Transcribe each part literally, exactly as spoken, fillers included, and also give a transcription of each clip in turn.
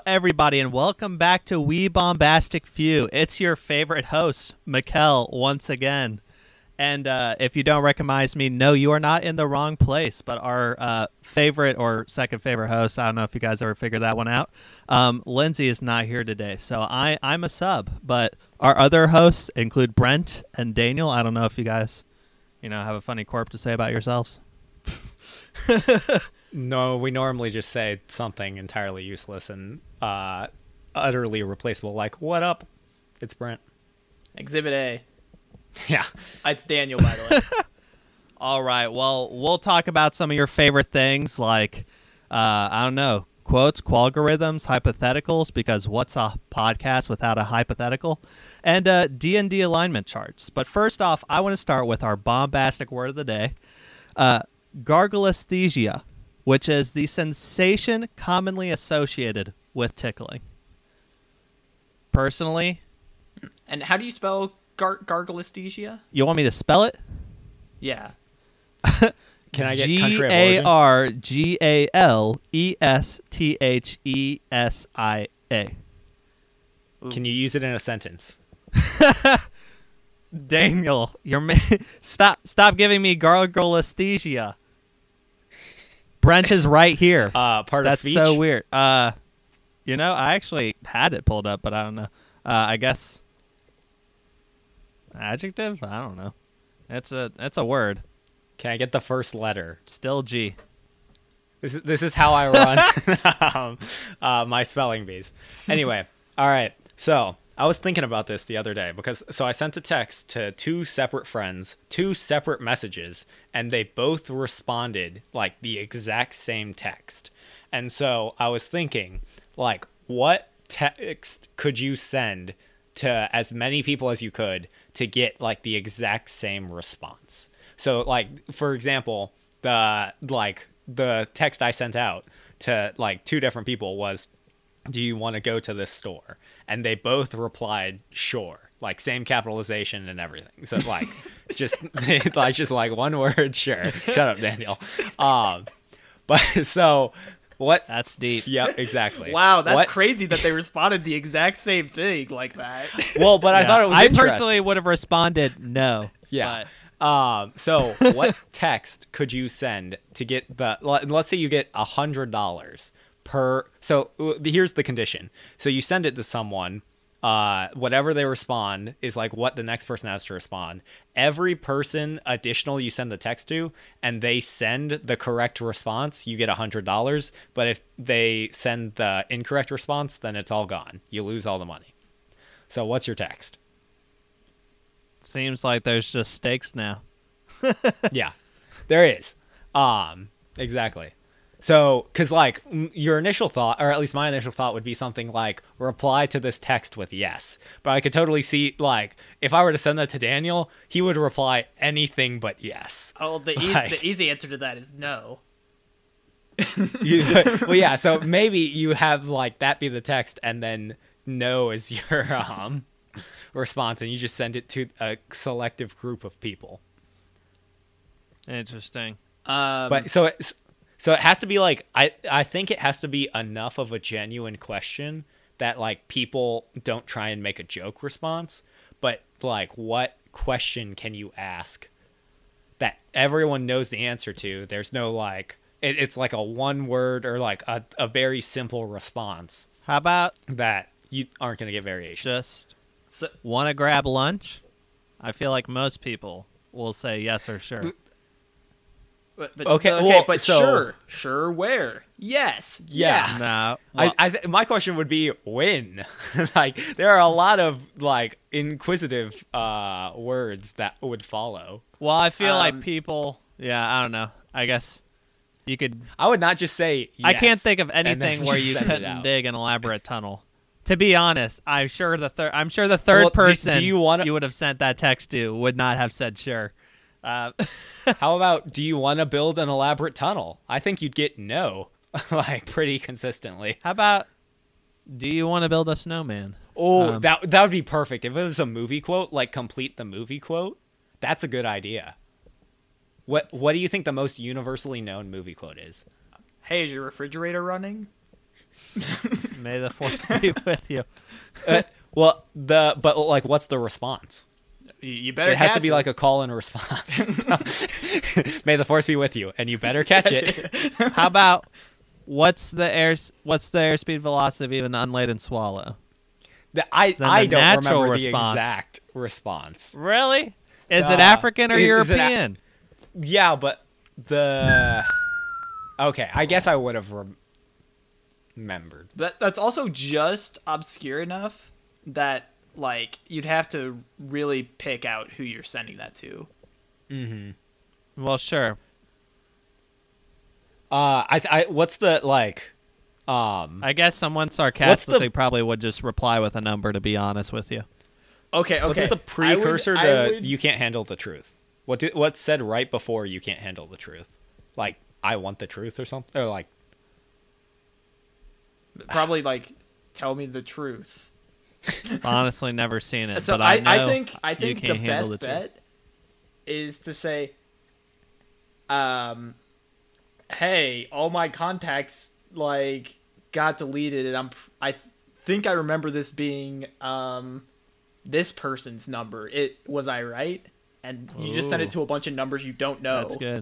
everybody, and welcome back to We Bombastic Few. It's your favorite host, Mikkel, once again. And uh, if you don't recognize me, no, you are not in the wrong place. But our uh, favorite or second favorite host, I don't know if you guys ever figured that one out, um, Lindsay is not here today. So I, I'm a sub. But our other hosts include Brent and Daniel. I don't know if you guys, you know, have a funny quirk to say about yourselves. No, we normally just say something entirely useless and uh, utterly replaceable, like, what up? It's Brent. Exhibit A. Yeah. It's Daniel, by the way. All right. Well, we'll talk about some of your favorite things like, uh, I don't know, quotes, qualgorithms, hypotheticals, because what's a podcast without a hypothetical, and uh, D and D alignment charts. But first off, I want to start with our bombastic word of the day, uh, gargalesthesia, which is the sensation commonly associated with tickling. Personally, And how do you spell gar- gargalesthesia? you want me to spell it? Yeah. Can I get country of G A origin? R G A L E S T H E S I A. Can you use it in a sentence? Daniel, you're ma- stop stop giving me gargalesthesia. Brent is right here. Uh, part That's of speech? so weird. Uh, you know, I actually had it pulled up, but I don't know. Uh, I guess adjective. I don't know. It's a it's a word. Can I get the first letter? Still G. This is, this is how I run um, uh, my spelling bees. Anyway, all right. So I was thinking about this the other day because so I sent a text to two separate friends, two separate messages, and they both responded like the exact same text. And so I was thinking, like, what text could you send to as many people as you could to get like the exact same response? So, like, for example, the like the text I sent out to like two different people was, do you want to go to this store? And they both replied, sure, like same capitalization and everything. So like, it's just like just like one word, sure. Shut up, Daniel. Um, but so what? That's deep. Yeah, exactly. Wow, that's What- crazy that they responded the exact same thing like that. Well, but I Yeah. thought it was. I interesting. personally would have responded no. Yeah. But Um. So, what text could you send to get the? let- Let's say you get a hundred dollars per. So uh, here's the condition. So you send it to someone. Uh, whatever they respond is like what the next person has to respond. Every person additional you send the text to, and they send the correct response, you get a hundred dollars. But if they send the incorrect response, then it's all gone. You lose all the money. So what's your text? seems like there's just stakes now. Yeah, there is. Um, exactly. So, because like m- your initial thought, or at least my initial thought would be something like reply to this text with yes. But I could totally see like if I were to send that to Daniel, he would reply anything but yes. Oh, the, e- Like- the easy answer to that is no. You- well, yeah. So maybe you have like that be the text, and then no is your um response, and you just send it to a selective group of people. Interesting. Um, But so it, so it has to be like I I think it has to be enough of a genuine question that like people don't try and make a joke response, but like what question can you ask that everyone knows the answer to? There's no like it, it's like a one word or like a, a very simple response How about that you aren't going to get variation. just so, want to grab lunch? I feel like most people will say yes or sure. but, but, Okay, okay, well, but so- sure, sure, where? Yes, Yeah. No. I, I th- my question would be when. Like there are a lot of like inquisitive uh words that would follow. Well, I feel Um, like people. Yeah, I don't know. I guess you could. I would not just say I can't yes, think of and then anything where just you send it couldn't out. dig an elaborate tunnel. To be honest, I'm sure the third. I'm sure the third Well, do- do person you wanna- you would have sent that text to would not have said sure. Uh, How about do you want to build an elaborate tunnel? I think you'd get no, like pretty consistently. how about? Do you want to build a snowman? Oh, Um, that that would be perfect if it was a movie quote, like complete the movie quote. That's a good idea. What What do you think the most universally known movie quote is? Hey, is your refrigerator running? May the force be with you. Uh, well, the but like, what's the response? You, you better. It has to catch be it. like a call and response. May the force be with you, and you better catch it. How about what's the air what's the airspeed velocity of an unladen swallow? The, I then I the don't natural remember response. the exact response. Really? Is Uh, it African or is- is it a- European? Yeah, but the okay, I guess I would have rem- remembered. That that's also just obscure enough that like you'd have to really pick out who you're sending that to. Well, sure. Uh, I I what's the like, um, I guess someone What's sarcastically the- probably would just reply with a number, to be honest with you. Okay, okay. what's the I would- precursor I to would- you can't handle the truth? What do, what's said right before you can't handle the truth? Like I want the truth or something, or like probably like tell me the truth. Honestly, never seen it. So but I, I, I know think I you think the can't handle best the truth. bet is to say, um, hey, all my contacts like got deleted, and I'm pr- I think I remember this being um this person's number. It was I right? And you just send Ooh. it to a bunch of numbers you don't know. That's good.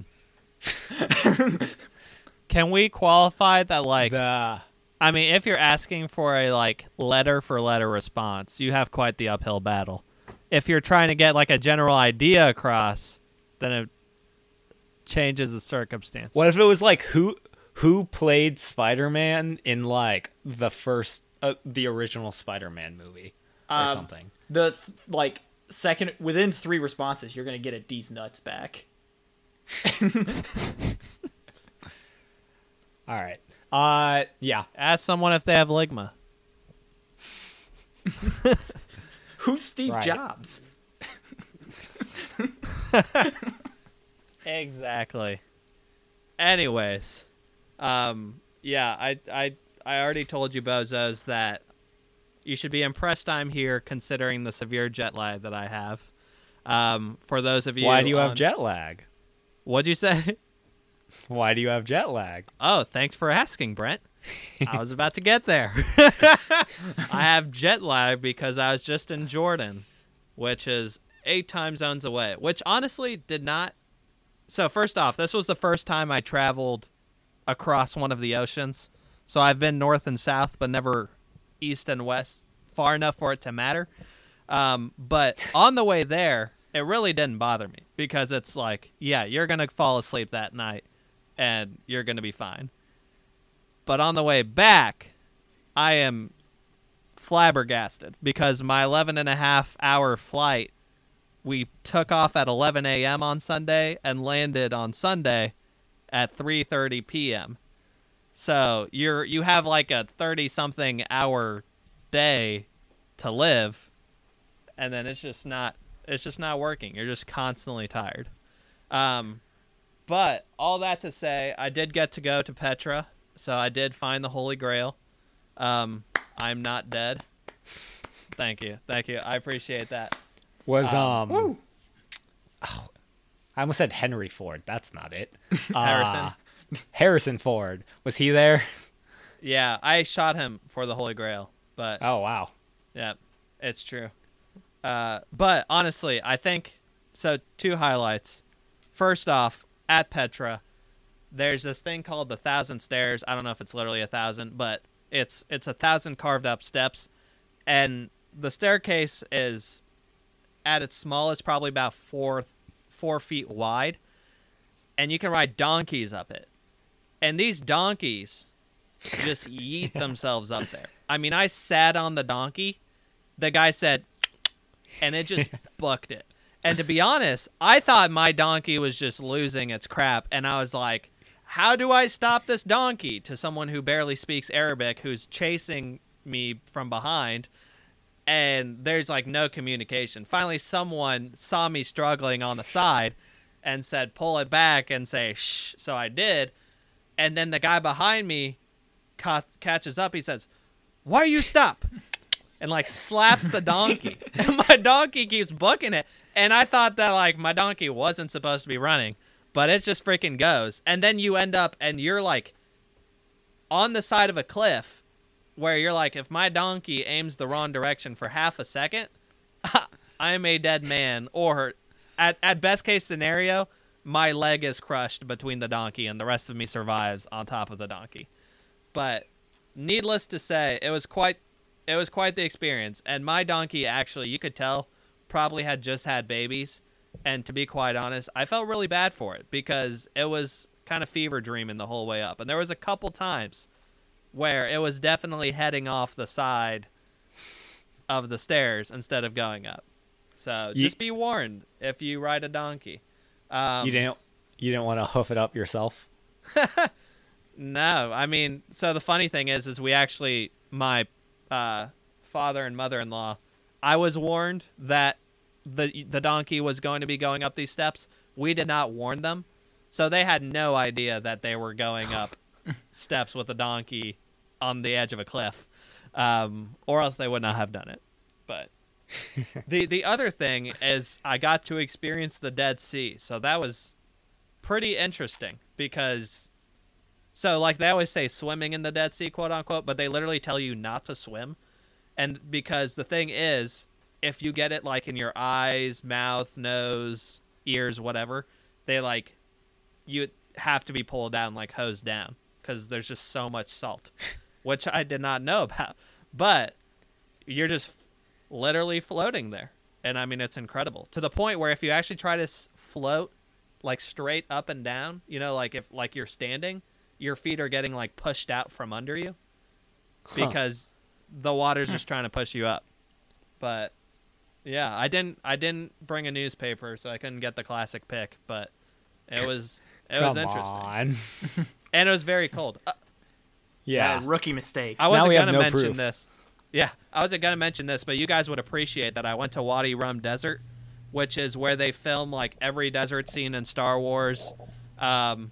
Can we qualify that, like, the I mean, if you're asking for a, like, letter for letter response, you have quite the uphill battle. If you're trying to get, like, a general idea across, then it changes the circumstance. what if it was like who who played Spider-Man in like the first uh, the original Spider-Man movie or Um, something? The like second within three responses, you're gonna get a D's nuts back. All right. Uh, yeah. Ask someone if they have ligma. Who's Steve Right. Jobs? Exactly. Anyways, um, yeah, I, I, I already told you, bozos, that you should be impressed I'm here, considering the severe jet lag that I have. Um, for those of you, Why do you have on- jet lag? What'd you say? Why do you have jet lag? Oh, thanks for asking, Brent. I was about to get there. I have jet lag because I was just in Jordan, which is eight time zones away, which honestly did not. So first off, this was the first time I traveled across one of the oceans. So I've been north and south, but never east and west far enough for it to matter. Um, but on the way there, it really didn't bother me because it's like, yeah, you're going to fall asleep that night and you're going to be fine. But on the way back, I am flabbergasted because my eleven and a half hour flight, we took off at eleven a.m. on Sunday and landed on Sunday at three thirty p.m. So you're you have like a thirty something hour day to live, and then it's just not it's just not working. You're just constantly tired. Um, but all that to say, I did get to go to Petra, so I did find the Holy Grail. Um, I'm not dead. Thank you, thank you. I appreciate that. Was Um, um, oh, I almost said Henry Ford. That's not it. Harrison. Uh, Harrison Ford. Was he there? Yeah, I shot him for the Holy Grail, but Oh wow. yeah, it's true. Uh, but honestly, I think so. Two highlights. First off, at Petra, there's this thing called the Thousand Stairs. I don't know if it's literally a thousand, but it's it's a thousand carved up steps, and the staircase is at its smallest probably about four four feet wide, and you can ride donkeys up it. And these donkeys just yeet themselves up there. I mean, I sat on the donkey. The guy said, and it just bucked it. And to be honest, I thought my donkey was just losing its crap. And I was like, how do I stop this donkey? To someone who barely speaks Arabic, who's chasing me from behind. And there's like no communication. Finally, someone saw me struggling on the side and said, pull it back and say, shh. So I did. And then the guy behind me ca- catches up. He says, why you stop? And like slaps the donkey. And my donkey keeps booking it. And I thought that like my donkey wasn't supposed to be running, but it just freaking goes. And then you end up and you're like on the side of a cliff where you're like, if my donkey aims the wrong direction for half a second, I'm a dead man. Or at, at best case scenario, my leg is crushed between the donkey and the rest of me survives on top of the donkey. But needless to say, it was quite it was quite the experience. And my donkey, actually, you could tell, probably had just had babies. And to be quite honest, I felt really bad for it because it was kind of fever dreaming the whole way up. And there was a couple times where it was definitely heading off the side of the stairs instead of going up. So You- just be warned if you ride a donkey. Um, You didn't you didn't want to hoof it up yourself? No, I mean, so the funny thing is, is we actually, my uh, father and mother-in-law, I was warned that the the donkey was going to be going up these steps. We did not warn them, so they had no idea that they were going up steps with a donkey on the edge of a cliff, um, or else they would not have done it. But the the other thing is, I got to experience the Dead Sea, so that was pretty interesting because. So, like, they always say swimming in the Dead Sea, quote unquote, but they literally tell you not to swim. And because the thing is, if you get it, like, in your eyes, mouth, nose, ears, whatever, they, like, you have to be pulled down, like, hosed down, because there's just so much salt, which I did not know about. But you're just literally floating there. And, I mean, it's incredible. To the point where if you actually try to s- float, like, straight up and down, you know, like, if like you're standing, your feet are getting like pushed out from under you because the water's just trying to push you up. But yeah, I didn't I didn't bring a newspaper, so I couldn't get the classic pic, but it was it was Come interesting. on. And it was very cold. Uh, Yeah. Uh, rookie mistake. I wasn't we have going to no mention proof. this. Yeah, I wasn't going to mention this, but you guys would appreciate that I went to Wadi Rum Desert, which is where they film like every desert scene in Star Wars. Um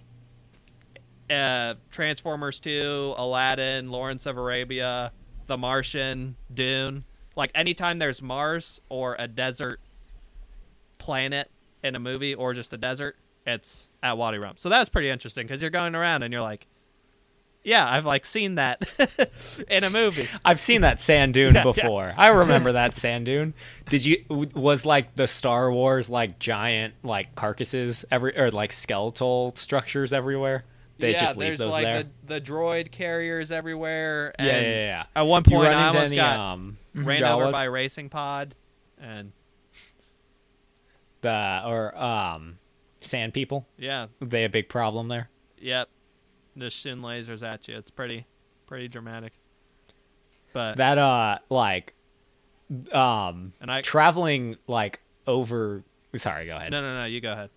Uh, Transformers two, Aladdin, Lawrence of Arabia, The Martian, Dune. Like, anytime there's Mars or a desert planet in a movie or just a desert, it's at Wadi Rum. So that was pretty interesting because you're going around and you're like, yeah, I've, like, seen that in a movie. I've seen that sand dune Yeah, yeah. before. I remember that sand dune. Did you w- was like the Star Wars like giant like carcasses every or like skeletal structures everywhere? They yeah, just leave there's, those like, there. the, the droid carriers everywhere. And Yeah, yeah, yeah. At one You point, run I into almost any got um ran over Jawas? by a racing pod. And, the or um sand people. yeah, They a big problem there. yep. Just shooting lasers at you. It's pretty, pretty dramatic. But That uh like um and I traveling like over. Sorry, go ahead. no no no you go ahead.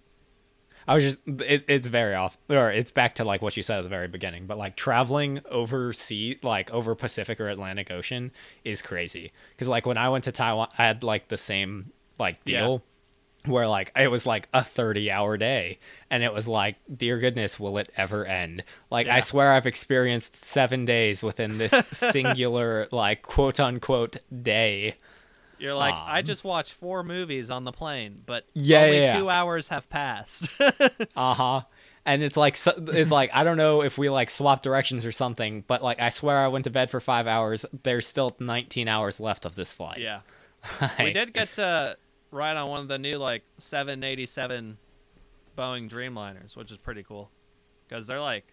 I was just it, it's very off or it's back to like what you said at the very beginning, but like traveling overseas, like over Pacific or Atlantic Ocean is crazy. Because like when I went to Taiwan, I had like the same like deal where like it was like a thirty hour day and it was like, dear goodness, will it ever end? Like Yeah. I swear I've experienced seven days within this singular like quote unquote day. You're like, I Um, just watched four movies on the plane, but Yeah, only yeah, yeah. two hours have passed. Uh-huh. And it's like so- it's like I don't know if we like swap directions or something, but like I swear I went to bed for five hours. There's still nineteen hours left of this flight. Yeah, we Like, did get to ride on one of the new like seven eighty-seven Boeing Dreamliners, which is pretty cool because they're like,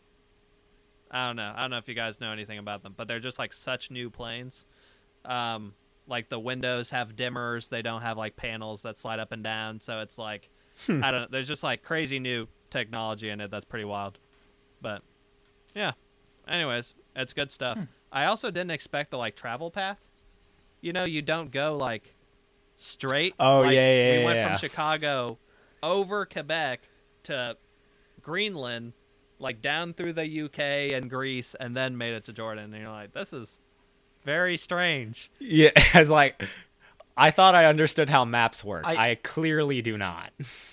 I don't know, I don't know if you guys know anything about them, but they're just like such new planes. Um, like the windows have dimmers, they don't have like panels that slide up and down, so it's like Hmm. I don't know. There's just like crazy new technology in it that's pretty wild. But yeah. Anyways, it's good stuff. I also didn't expect the like travel path. You know, you don't go like straight. Oh, Like, yeah, yeah, We went yeah. from Chicago over Quebec to Greenland, like down through the U K and Greece, and then made it to Jordan. And you're like, this is very strange. Yeah, it's like I thought I understood how maps work. I, I- clearly do not.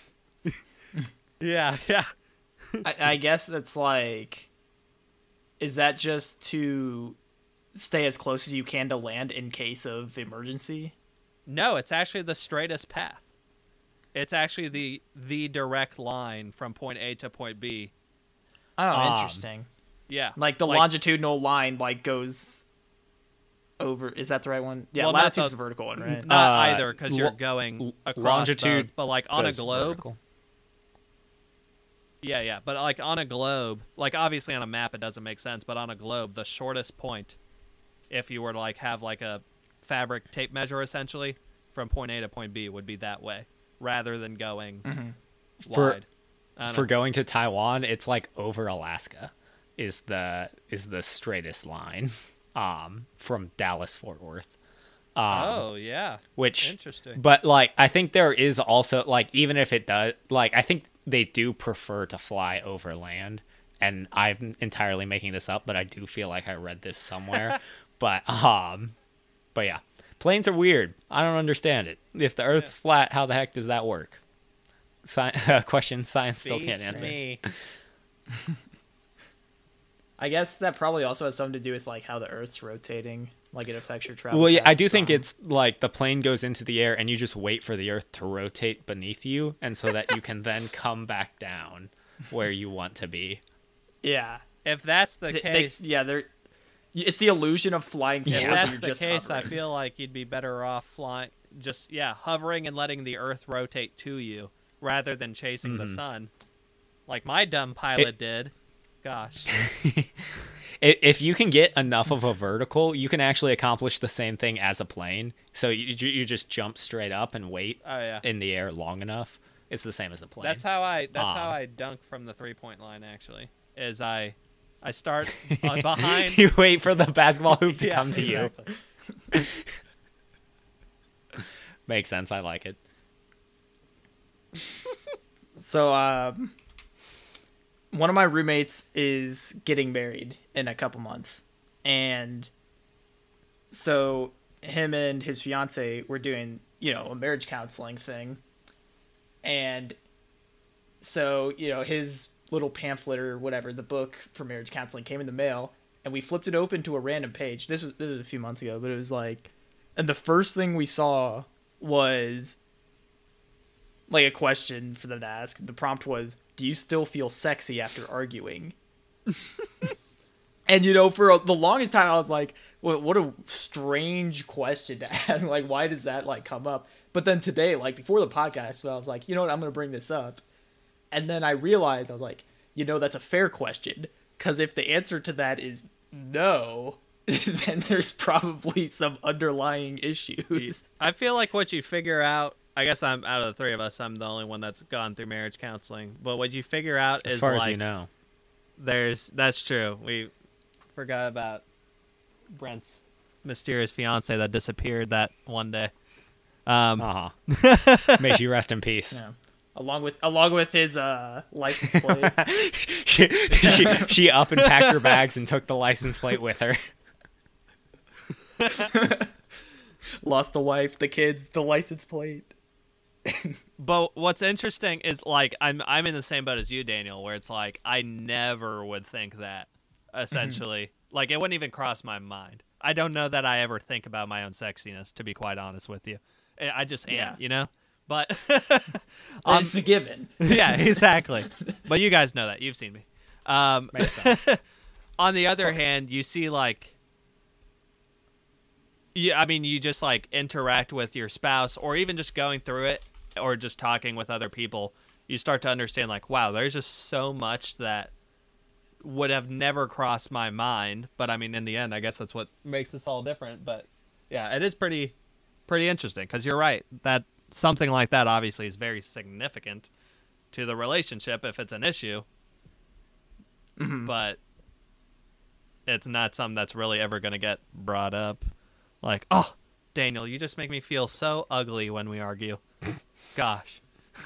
Yeah, yeah. I, I guess that's like, is that just to stay as close as you can to land in case of emergency? No, it's actually the straightest path. It's actually the the direct line from point A to point B. Oh, Um, interesting. Yeah. Like the longitudinal line like goes over. Is that the right one? Yeah, Well, not latitude's the- the vertical one, right? Not Uh, either, because you're lo- going across longitude both, but like on a goes globe. vertical. Yeah, yeah, but like on a globe, like obviously on a map it doesn't make sense, but on a globe, the shortest point, if you were to like have like a fabric tape measure essentially from point A to point B, would be that way, rather than going For- wide. I don't For know. going to Taiwan, it's like over Alaska is the is the straightest line um from Dallas Fort Worth. Um, Oh yeah, which interesting. But like I think there is also like even if it does like I think they do prefer to fly over land, and I'm entirely making this up, but I do feel like I read this somewhere. but um but yeah. Planes are weird. I don't understand it. If the earth's flat, how the heck does that work? Sci- question science still can't Beats answer. me. I guess that probably also has something to do with like how the Earth's rotating, like it affects your travel. Well, yeah, I paths do think some. it's like the plane goes into the air and you just wait for the Earth to rotate beneath you, and so that you can then come back down where you want to be. Yeah. If that's the They- they- case, yeah, they're. It's the illusion of flying if forward. but that's you're the just case, I hovering. feel like you'd be better off flying, just yeah, hovering and letting the Earth rotate to you rather than chasing the sun, like my dumb pilot did. Gosh. I- If you can get enough of a vertical, you can actually accomplish the same thing as a plane. So you you you just jump straight up and wait Oh yeah. in the air long enough. It's the same as a plane. That's how I. That's Um, how I dunk from the three point line. Actually, is I, I start uh, behind. you wait for the basketball hoop to Yeah, come to you. exactly. Makes sense. I like it. So, um, one of my roommates is getting married in a couple months, and so him and his fiance were doing, you know, a marriage counseling thing, and so you know his little pamphlet or whatever, the book for marriage counseling, came in the mail, and we flipped it open to a random page. This was this was a few months ago, but it was like, and the first thing we saw was like a question for them to ask. The prompt was, do you still feel sexy after arguing? And you know, for the longest time I was like, what, what a strange question to ask. Like, why does that like come up? But then today, like before the podcast, I was like, you know what, I'm going to bring this up. And then I realized, I was like, you know, that's a fair question. Because if the answer to that is no, then there's probably some underlying issues. I feel like what you figure out. I guess I'm out of the three of us. I'm the only one that's gone through marriage counseling. But what you figure out As is far like as you know. there's. That's true. We forgot about Brent's mysterious fiance that disappeared that one day. Um, Uh huh. May she rest in peace. Yeah. Along with along with his uh license plate. she, she she up and packed her bags and took the license plate with her. Lost the wife, the kids, the license plate. But what's interesting is like I'm I'm in the same boat as you, Daniel, where it's like I never would think that. Essentially, like it wouldn't even cross my mind. I don't know that I ever think about my own sexiness, to be quite honest with you. I I just am, Yeah. you know. But um, It's a given. yeah, exactly. But you guys know that. You've seen me. Um, Makes sense. on the other hand, you see like, yeah, I mean, you just like interact with your spouse, or even just going through it, or just talking with other people. You start to understand, like, wow, there's just so much that would have never crossed my mind. But I mean, in the end, I guess that's what makes us all different. But yeah, it is pretty, pretty interesting because you're right that something like that obviously is very significant to the relationship if it's an issue. Mhm. But it's not something that's really ever going to get brought up. Like, oh, Daniel, you just make me feel so ugly when we argue. Gosh.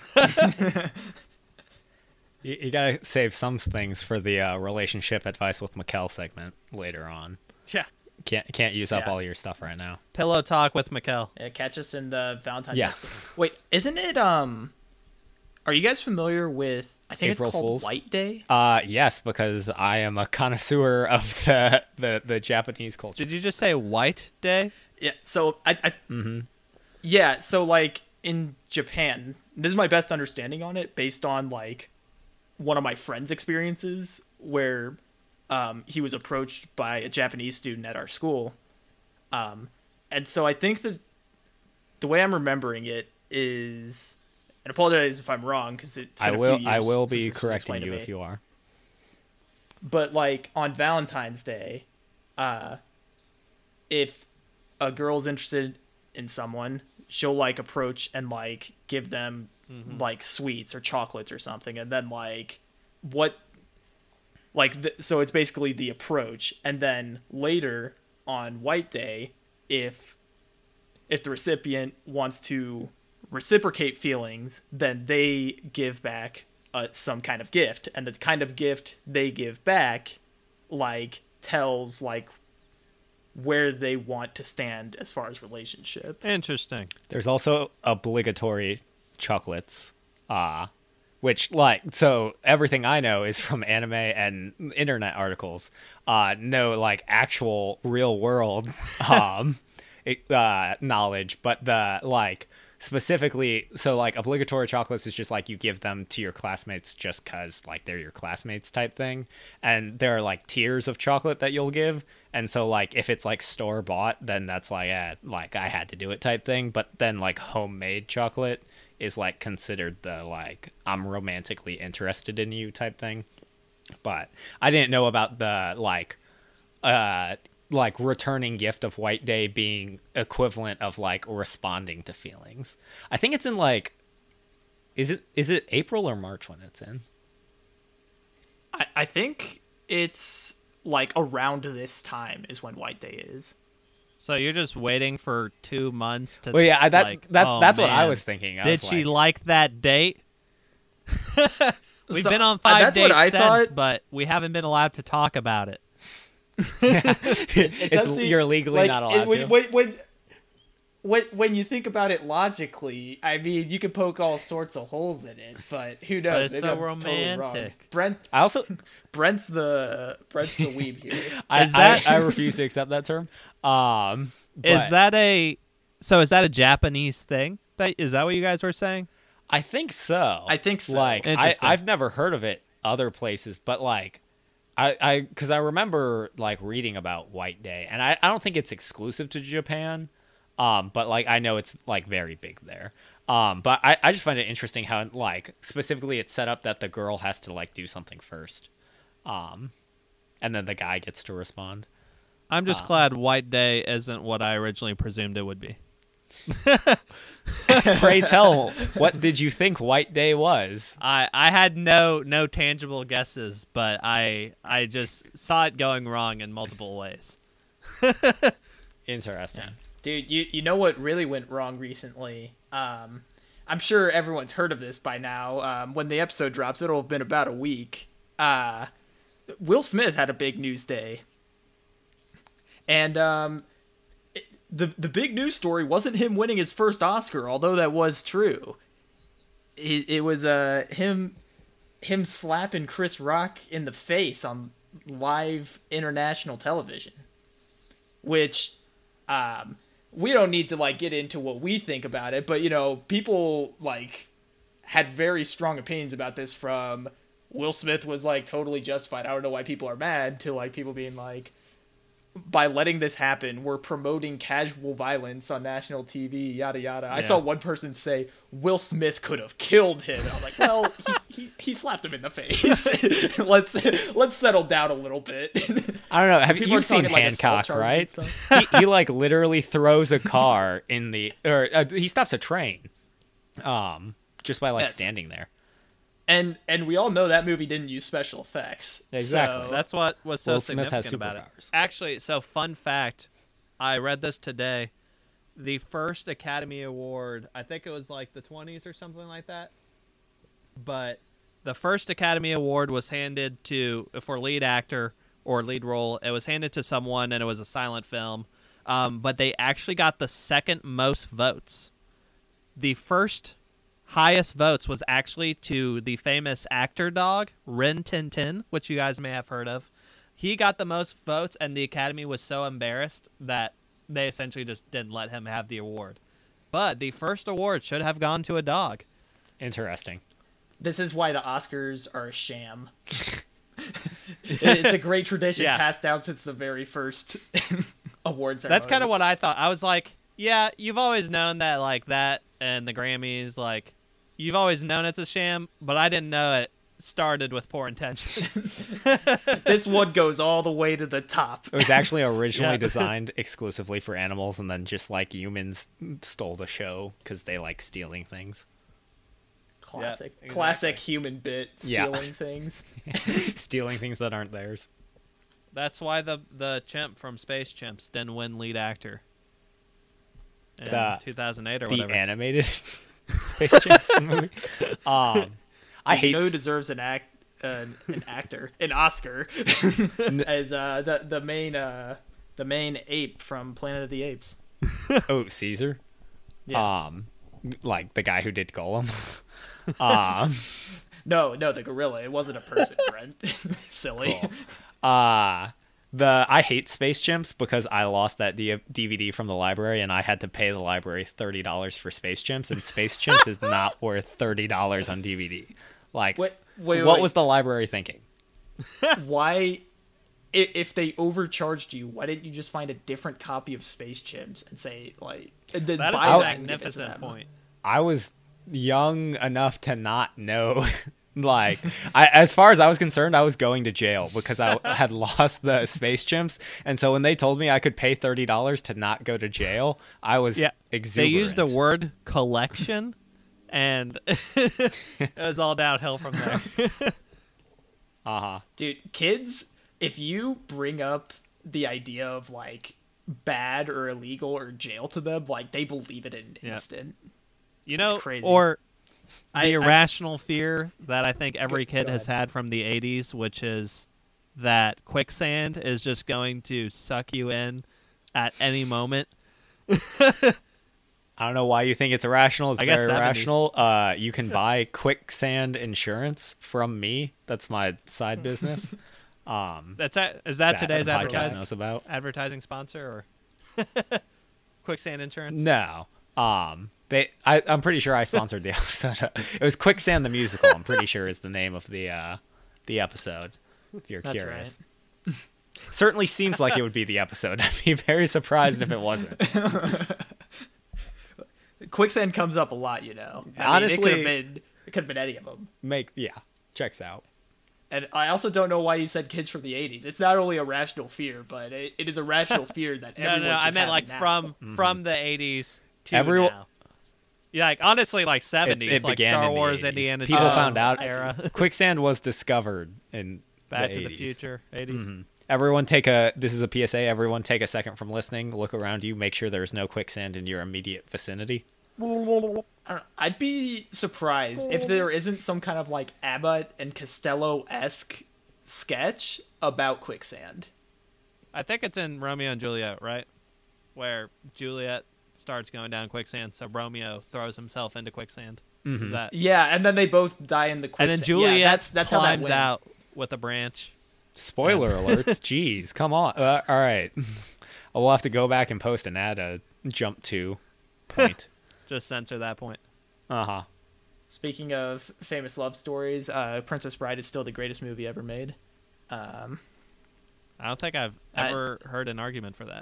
You, you gotta save some things for the uh, relationship advice with Mikkel segment later on. Yeah. Can't can't use up Yeah. all your stuff right now. Pillow talk with Mikkel. Yeah, catch us in the Valentine's Yeah. episode. Wait, isn't it um are you guys familiar with I think April it's called Fools? White Day? Uh, yes, because I am a connoisseur of the the, the Japanese culture. Did you just say white day? Yeah, so I, I Mm-hmm. yeah, so like in Japan, this is my best understanding on it based on like one of my friends' experiences where um, he was approached by a Japanese student at our school. Um, and so I think that the way I'm remembering it is, and apologize if I'm wrong because it's been I a will. few I years will since be this was correcting explained to you me. if you are. But like on Valentine's Day, uh, if a girl's interested in someone, she'll like approach and like give them mm-hmm. like sweets or chocolates or something, and then like what, like the, so it's basically the approach, and then later on White Day, if if the recipient wants to reciprocate feelings, then they give back uh, some kind of gift, and the kind of gift they give back like tells like where they want to stand as far as relationship. Interesting. There's also obligatory chocolates, uh, which like so everything I know is from anime and internet articles. Uh, no like actual real world um, it, uh, knowledge, but the like specifically so like obligatory chocolates is just like you give them to your classmates just because like they're your classmates type thing, and there are like tiers of chocolate that you'll give, and so like if it's like store bought, then that's like eh, like I had to do it type thing, but then like homemade chocolate is like considered the like I'm romantically interested in you type thing. But I didn't know about the like uh like returning gift of White Day being equivalent of like responding to feelings. I think it's in like is it is it April or March when it's in? I, I think it's like around this time is when White Day is. So you're just waiting for two months to. Well, yeah, I, that like, that's oh, that's what I man. was thinking. I Did was she like, like that date? We've So, been on uh, five that's what dates I since, thought. but we haven't been allowed to talk about it. It does it's, seem- you're legally like, not it- allowed when, to. When, when, when, when you think about it logically, I mean, you could poke all sorts of holes in it, but who knows? But it's Maybe so I'm totally wrong. romantic. Brent, I also Brent's the Brent's the weeb here. I, Is that- I, I refuse to accept that term. Um, Is but that a? So is that a Japanese thing? That is that what you guys were saying? I think so. I think so. Like I, Interesting. I've never heard of it other places, but like I, I, because I remember like reading about White Day, and I, I don't think it's exclusive to Japan, um, but like I know it's like very big there. Um, but I, I just find it interesting how like specifically it's set up that the girl has to like do something first, um, and then the guy gets to respond. I'm just Uh. glad White Day isn't what I originally presumed it would be. Pray tell, what did you think White Day was? I, I had no no tangible guesses, but I I just saw it going wrong in multiple ways. Interesting. Yeah. Dude, you you know what really went wrong recently? Um, I'm sure everyone's heard of this by now. Um, when the episode drops, it'll have been about a week. Uh, Will Smith had a big news day. And um, it, the the big news story wasn't him winning his first Oscar, although that was true. It, it was uh, him him slapping Chris Rock in the face on live international television, which um, we don't need to like get into what we think about it, but you know, people like had very strong opinions about this. From Will Smith was like totally justified. I don't know why people are mad, to like people being like, by letting this happen, we're promoting casual violence on national T V, yada yada. I Yeah. saw one person say Will Smith could have killed him. And I'm like, well, he, he he slapped him in the face. let's let's settle down a little bit. I don't know. Have People you are seen talking, like, assault Hancock, charges right? and stuff. he, he like literally throws a car in the, or uh, he stops a train, um, just by like Yes. standing there. And and we all know that movie didn't use special effects. Exactly. So, That's what was so Will Smith has significant about it. superpowers. Actually, so fun fact, I read this today. The first Academy Award, I think it was like the twenties or something like that. But the first Academy Award was handed to, for lead actor or lead role, it was handed to someone, and it was a silent film. Um, but they actually got the second most votes. The first highest votes was actually to the famous actor dog, Rin Tin Tin, which you guys may have heard of. He got the most votes, and the Academy was so embarrassed that they essentially just didn't let him have the award. But the first award should have gone to a dog. Interesting. this is why the Oscars are a sham. It's a great tradition Yeah. passed down since the very first award ceremony. That's kind of what I thought. I was like, yeah, you've always known that, like, that and the Grammys, like, you've always known it's a sham, but I didn't know it started with poor intentions. This one goes all the way to the top. It was actually originally Yeah. designed exclusively for animals, and then just like humans stole the show because they like stealing things. Classic, exactly. classic human bit Yeah. stealing things. Stealing things that aren't theirs. That's why the the chimp from Space Chimps didn't win lead actor in The- two thousand eight or The whatever. animated Space Chimps movie. Um, I hate. No s- deserves an act, uh, an actor, an Oscar, as uh, the the main uh, the main ape from Planet of the Apes. Oh, Caesar. Yeah. Um, like the guy who did Golem. um, No, no, the gorilla. It wasn't a person, Brent. Silly. Cool. uh the I hate Space Chimps because I lost that D- DVD from the library and I had to pay the library thirty dollars for Space Chimps, and Space Chimps is not worth thirty dollars on D V D. Like, Wait, wait, what wait. was the library thinking? Why, i- if they overcharged you, why didn't you just find a different copy of Space Chimps and say like, and then That is buy a that and give it to magnificent them? point. I was young enough to not know. Like, I, as far as I was concerned, I was going to jail because I had lost the Space Chimps, and so when they told me I could pay thirty dollars to not go to jail, I was Yeah, exuberant. they used the word collection, and it was all downhill from there. Uh huh. Dude, kids, if you bring up the idea of like bad or illegal or jail to them, like they believe it in an Yeah. instant. You know, crazy. or the I- I've s- irrational fear that I think every Go- kid go has ahead. had from the eighties, which is that quicksand is just going to suck you in at any moment. I don't know why you think it's irrational. It's I guess very seventies. irrational. Uh, you can buy quicksand insurance from me. That's my side business. Um, That's a, is that, that today's the podcast advertising knows about. advertising sponsor or quicksand insurance? No. Um, they. I, I'm pretty sure I sponsored the episode. It was Quicksand the Musical. I'm pretty sure is the name of the uh, the episode. If you're That's curious. Certainly seems like it would be the episode. I'd be very surprised if it wasn't. Quicksand comes up a lot, you know. I Honestly- mean, it could have been it could have been any of them. Make yeah, checks out. And I also don't know why you said kids from the eighties. It's not only a rational fear, but it, it is a rational fear that No, everyone no, no. I should meant have like now. from from the eighties to Everyone- now. Yeah, like honestly, like seventies, it like began Star in the Wars, eighties. Indiana People Jones found out era, Quicksand was discovered in Back the to the eighties. Future, eighties. Mhm. Everyone take a this is a P S A. Everyone take a second from listening. Look around you. Make sure there's no quicksand in your immediate vicinity. I don't know, I'd be surprised if there isn't some kind of like Abbott and Costello esque sketch about quicksand. I think it's in Romeo and Juliet, right? Where Juliet starts going down quicksand, so Romeo throws himself into quicksand. Is that? Yeah, and then they both die in the And quicksand. then Juliet yeah, that's that's how that climbs went. out with a branch. Spoiler alerts. Jeez, come on. Uh, all right. We'll have to go back and post and add a jump to point. Just censor that point. Uh huh. Speaking of famous love stories, uh, Princess Bride is still the greatest movie ever made. Um, I don't think I've I- ever heard an argument for that.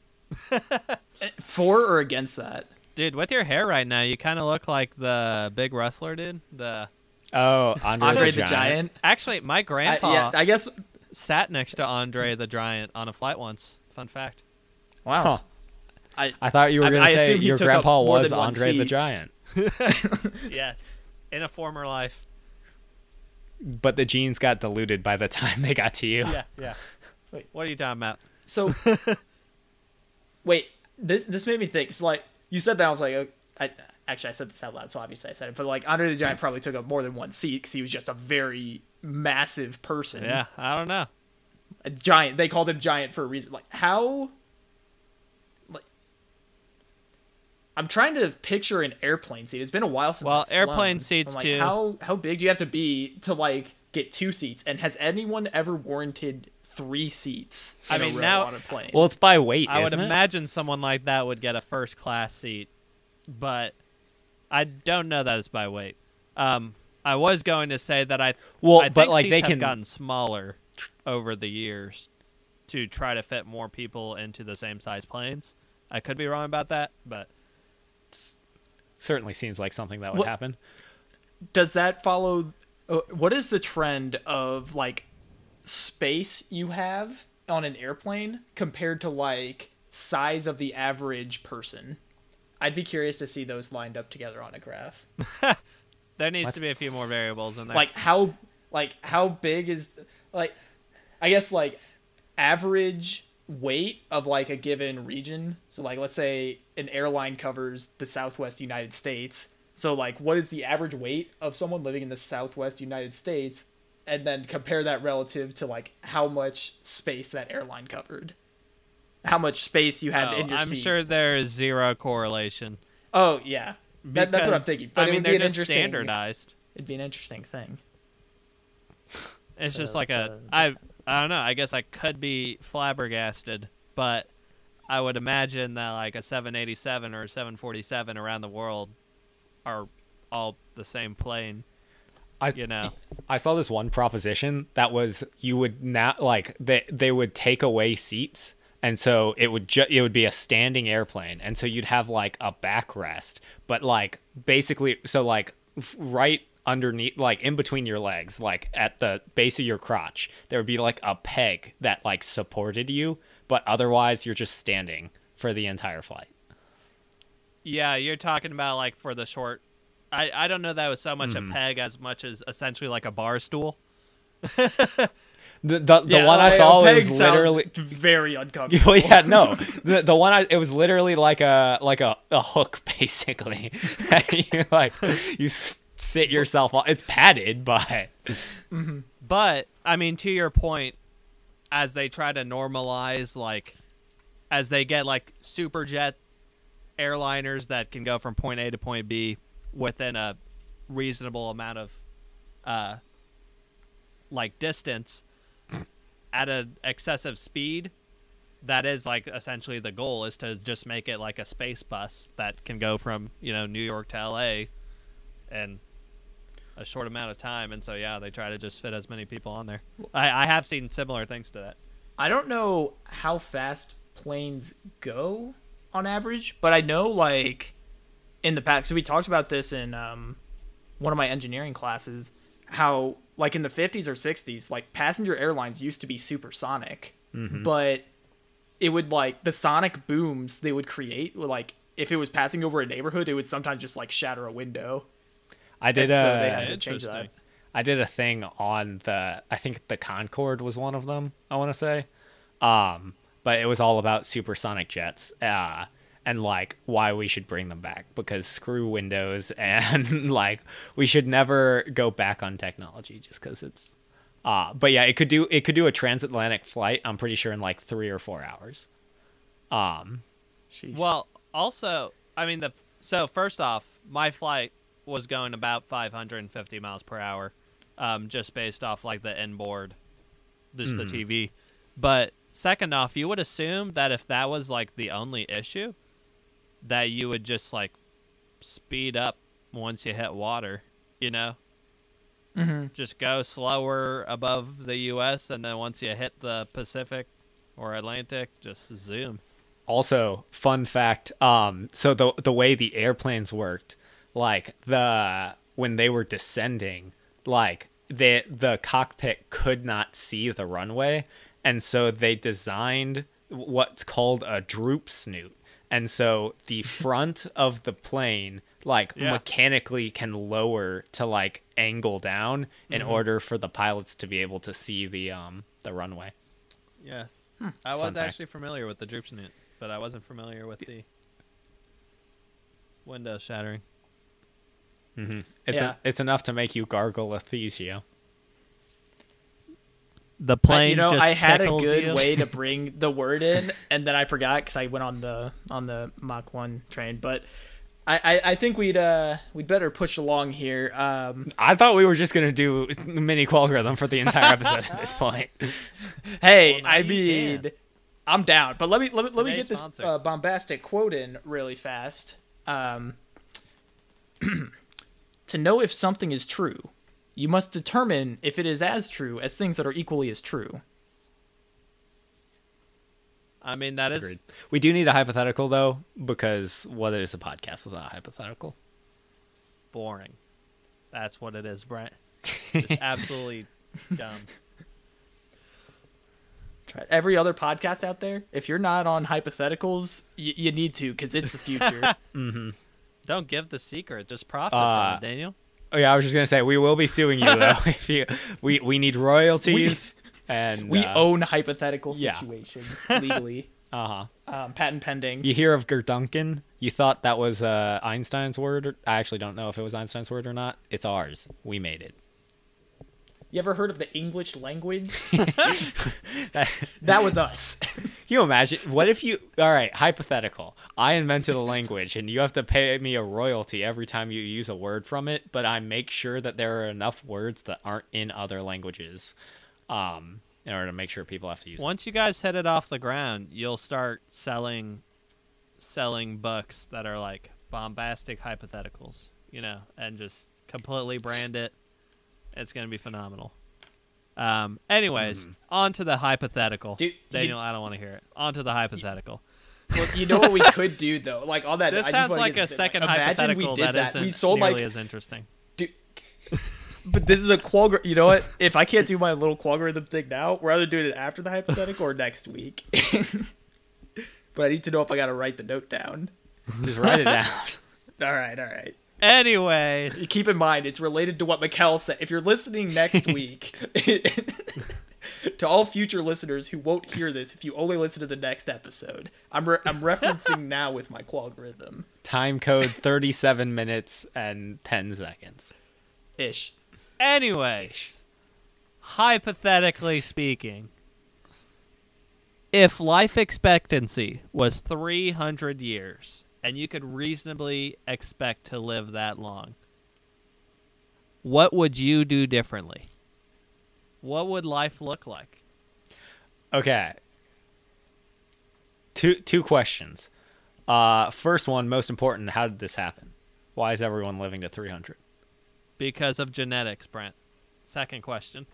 for or against that? Dude, with your hair right now, you kind of look like the big wrestler, dude. The Oh, Andre, Andre the, the Giant. Giant. Actually, my I, grandpa yeah, I guess. sat next to Andre the Giant on a flight once. Fun fact. Wow. Huh. I, I thought you were I- going I to say assume he your took up grandpa more was than one Andre the seat. Giant, Yes. In a former life. but the genes got diluted by the time they got to you. Yeah, yeah. Wait. What are you talking about? So, wait, this this made me think. It's like you said that I was like, oh, I actually I said this out loud, so obviously I said it. But like, Andre the Giant probably took up more than one seat because he was just a very massive person. Yeah, I don't know. A giant. They called him giant for a reason. Like how? Like, I'm trying to picture an airplane seat. It's been a while since. Well, I've flown. airplane I'm seats, like, too. How how big do you have to be to like get two seats? And has anyone ever warranted three seats? I in a mean, row now- on a plane. Well, it's by weight. I would isn't it? imagine someone like that would get a first class seat, but I don't know that it's by weight. Um, I was going to say that I Well, I but, think like, seats they have can- gotten smaller over the years to try to fit more people into the same size planes. I could be wrong about that, but certainly seems like something that would What- happen. Does that follow? Uh, what is the trend of like space you have on an airplane compared to like size of the average person? I'd be curious to see those lined up together on a graph. there needs What? to be a few more variables in there. Like how like how big is like I guess like average weight of like a given region. So like let's say an airline covers the Southwest United States. So like what is the average weight of someone living in the Southwest United States, and then compare that relative to like how much space that airline covered. How much space you had Oh, in your I'm seat. sure there is zero correlation. Oh yeah. That, that's what I'm Because, thinking. But I it mean, would they're be an just interesting standardized. It'd be an interesting thing. It's to- just like a to- I I don't know. I guess I could be flabbergasted, but I would imagine that like a seven eighty-seven or a seven forty-seven around the world are all the same plane. I You know, I saw this one proposition that was you would not like they they would take away seats, and so it would ju- it would be a standing airplane, and so you'd have like a backrest, but like basically so like f- right underneath, like in between your legs, like at the base of your crotch, there would be like a peg that like supported you, but otherwise you're just standing for the entire flight. yeah, you're talking about like for the short. I I don't know that it was so much Mhm. a peg as much as essentially like a bar stool. The the, the Yeah, one I like, saw a peg was sounds literally very uncomfortable. Well, yeah, no. The the one I it was literally like a like a, a hook basically. you like you s- sit yourself on. It's padded, but But I mean, to your point, as they try to normalize, like, as they get like super jet airliners that can go from point A to point B within a reasonable amount of, uh, like distance at an excessive speed. That is like essentially the goal, is to just make it like a space bus that can go from, you know, New York to L A in a short amount of time. And so yeah, they try to just fit as many people on there. I, I have seen similar things to that. I don't know how fast planes go on average, but I know like in the past, so we talked about this in um, one of my engineering classes, how like in the fifties or sixties, like passenger airlines used to be supersonic, but it would like the sonic booms they would create would like if it was passing over a neighborhood, it would sometimes just like shatter a window. I did And so a they had to change that. Interesting. I did a thing on the I think the Concorde was one of them, I want to say. Um but it was all about supersonic jets. Uh and like why we should bring them back, because screw Windows, and like we should never go back on technology just cuz it's uh but yeah, it could do it could do a transatlantic flight, I'm pretty sure, in like three or four hours. Um Sheesh. Well, also, I mean, the so first off, my flight was going about five hundred fifty miles per hour, um, just based off like the inboard, just the T V. But second off, you would assume that if that was like the only issue, that you would just like speed up once you hit water, you know? Mhm. Just go slower above the U S, and then once you hit the Pacific or Atlantic, just zoom. Also, fun fact, um so the the way the airplanes worked, like the when they were descending, like the the cockpit could not see the runway, and so they designed what's called a droop snoot. And so the front of the plane like Yeah. mechanically can lower to like angle down in order for the pilots to be able to see the um the runway. Yeah. I Fun was fact. actually familiar with the droop snoot, but I wasn't familiar with the window shattering. Mm-hmm. It's Yeah. a, it's enough to make you gargle Athesio. The I- plane you know, just I had a tickles good you. way to bring the word in, and then I forgot because I went on the on the Mach one train. But I, I, I think we'd uh we'd better push along here. Um, I thought we were just gonna do mini Qualgorithm for the entire episode at this point. hey, Well, now I you mean, can. I'm down. But let me let me let me Today's get this sponsor. uh, bombastic quote in really fast. Um, to know if something is true, You must determine if it is as true as things that are equally as true. I mean, that is Agreed. We do need a hypothetical, though, because what is a podcast without a hypothetical? boring. That's what it is, Brent. Just absolutely dumb. Try every other podcast out there. If you're not on hypotheticals, y- you need to, because it's the future. Mm-hmm. Don't give the secret. Just profit Uh, from it, Daniel. Oh yeah, I was just gonna say we will be suing you though. if you, we we need royalties and We uh, own hypothetical yeah. situations legally. Uh huh. Um, patent pending. You hear of Gerdunken? You thought that was uh, Einstein's word? Or, I actually don't know if it was Einstein's word or not. It's ours. We made it. You ever heard of the English language? That- That was us. Can you imagine? What if you? All right, hypothetical. I invented a language, and you have to pay me a royalty every time you use a word from it. But I make sure that there are enough words that aren't in other languages, um, in order to make sure people have to use. Once you guys hit it off the ground, you'll start selling, selling books that are like bombastic hypotheticals, you know, and just completely brand it. It's gonna be phenomenal. Um. Anyways, Mhm. on to the hypothetical. Dude, you- Daniel, I don't want to hear it. On to the hypothetical. Well, you know what we could do though? Like on that. This I just sounds wanna like get a this in. second Like, imagine hypothetical we did that that. isn't We sold nearly like. as interesting. Dude, but this is a qualgor. You know what? If I can't do my little qualgorithm thing now, we're either doing it after the hypothetical or next week. But I need to know if I got to write the note down. Just write it down. All right, all right. Anyways, Keep in mind, it's related to what Mikkel said. If you're listening next week, to all future listeners who won't hear this, if you only listen to the next episode, I'm re- I'm referencing now with my qualgorithm. Time code thirty-seven minutes and ten seconds. Ish. anyways, hypothetically speaking, if life expectancy was three hundred years and you could reasonably expect to live that long, what would you do differently? What would life look like? Okay. Two two questions. Uh, first one, most important. How did this happen? Why is everyone living to three hundred? Because of genetics, Brent. Second question.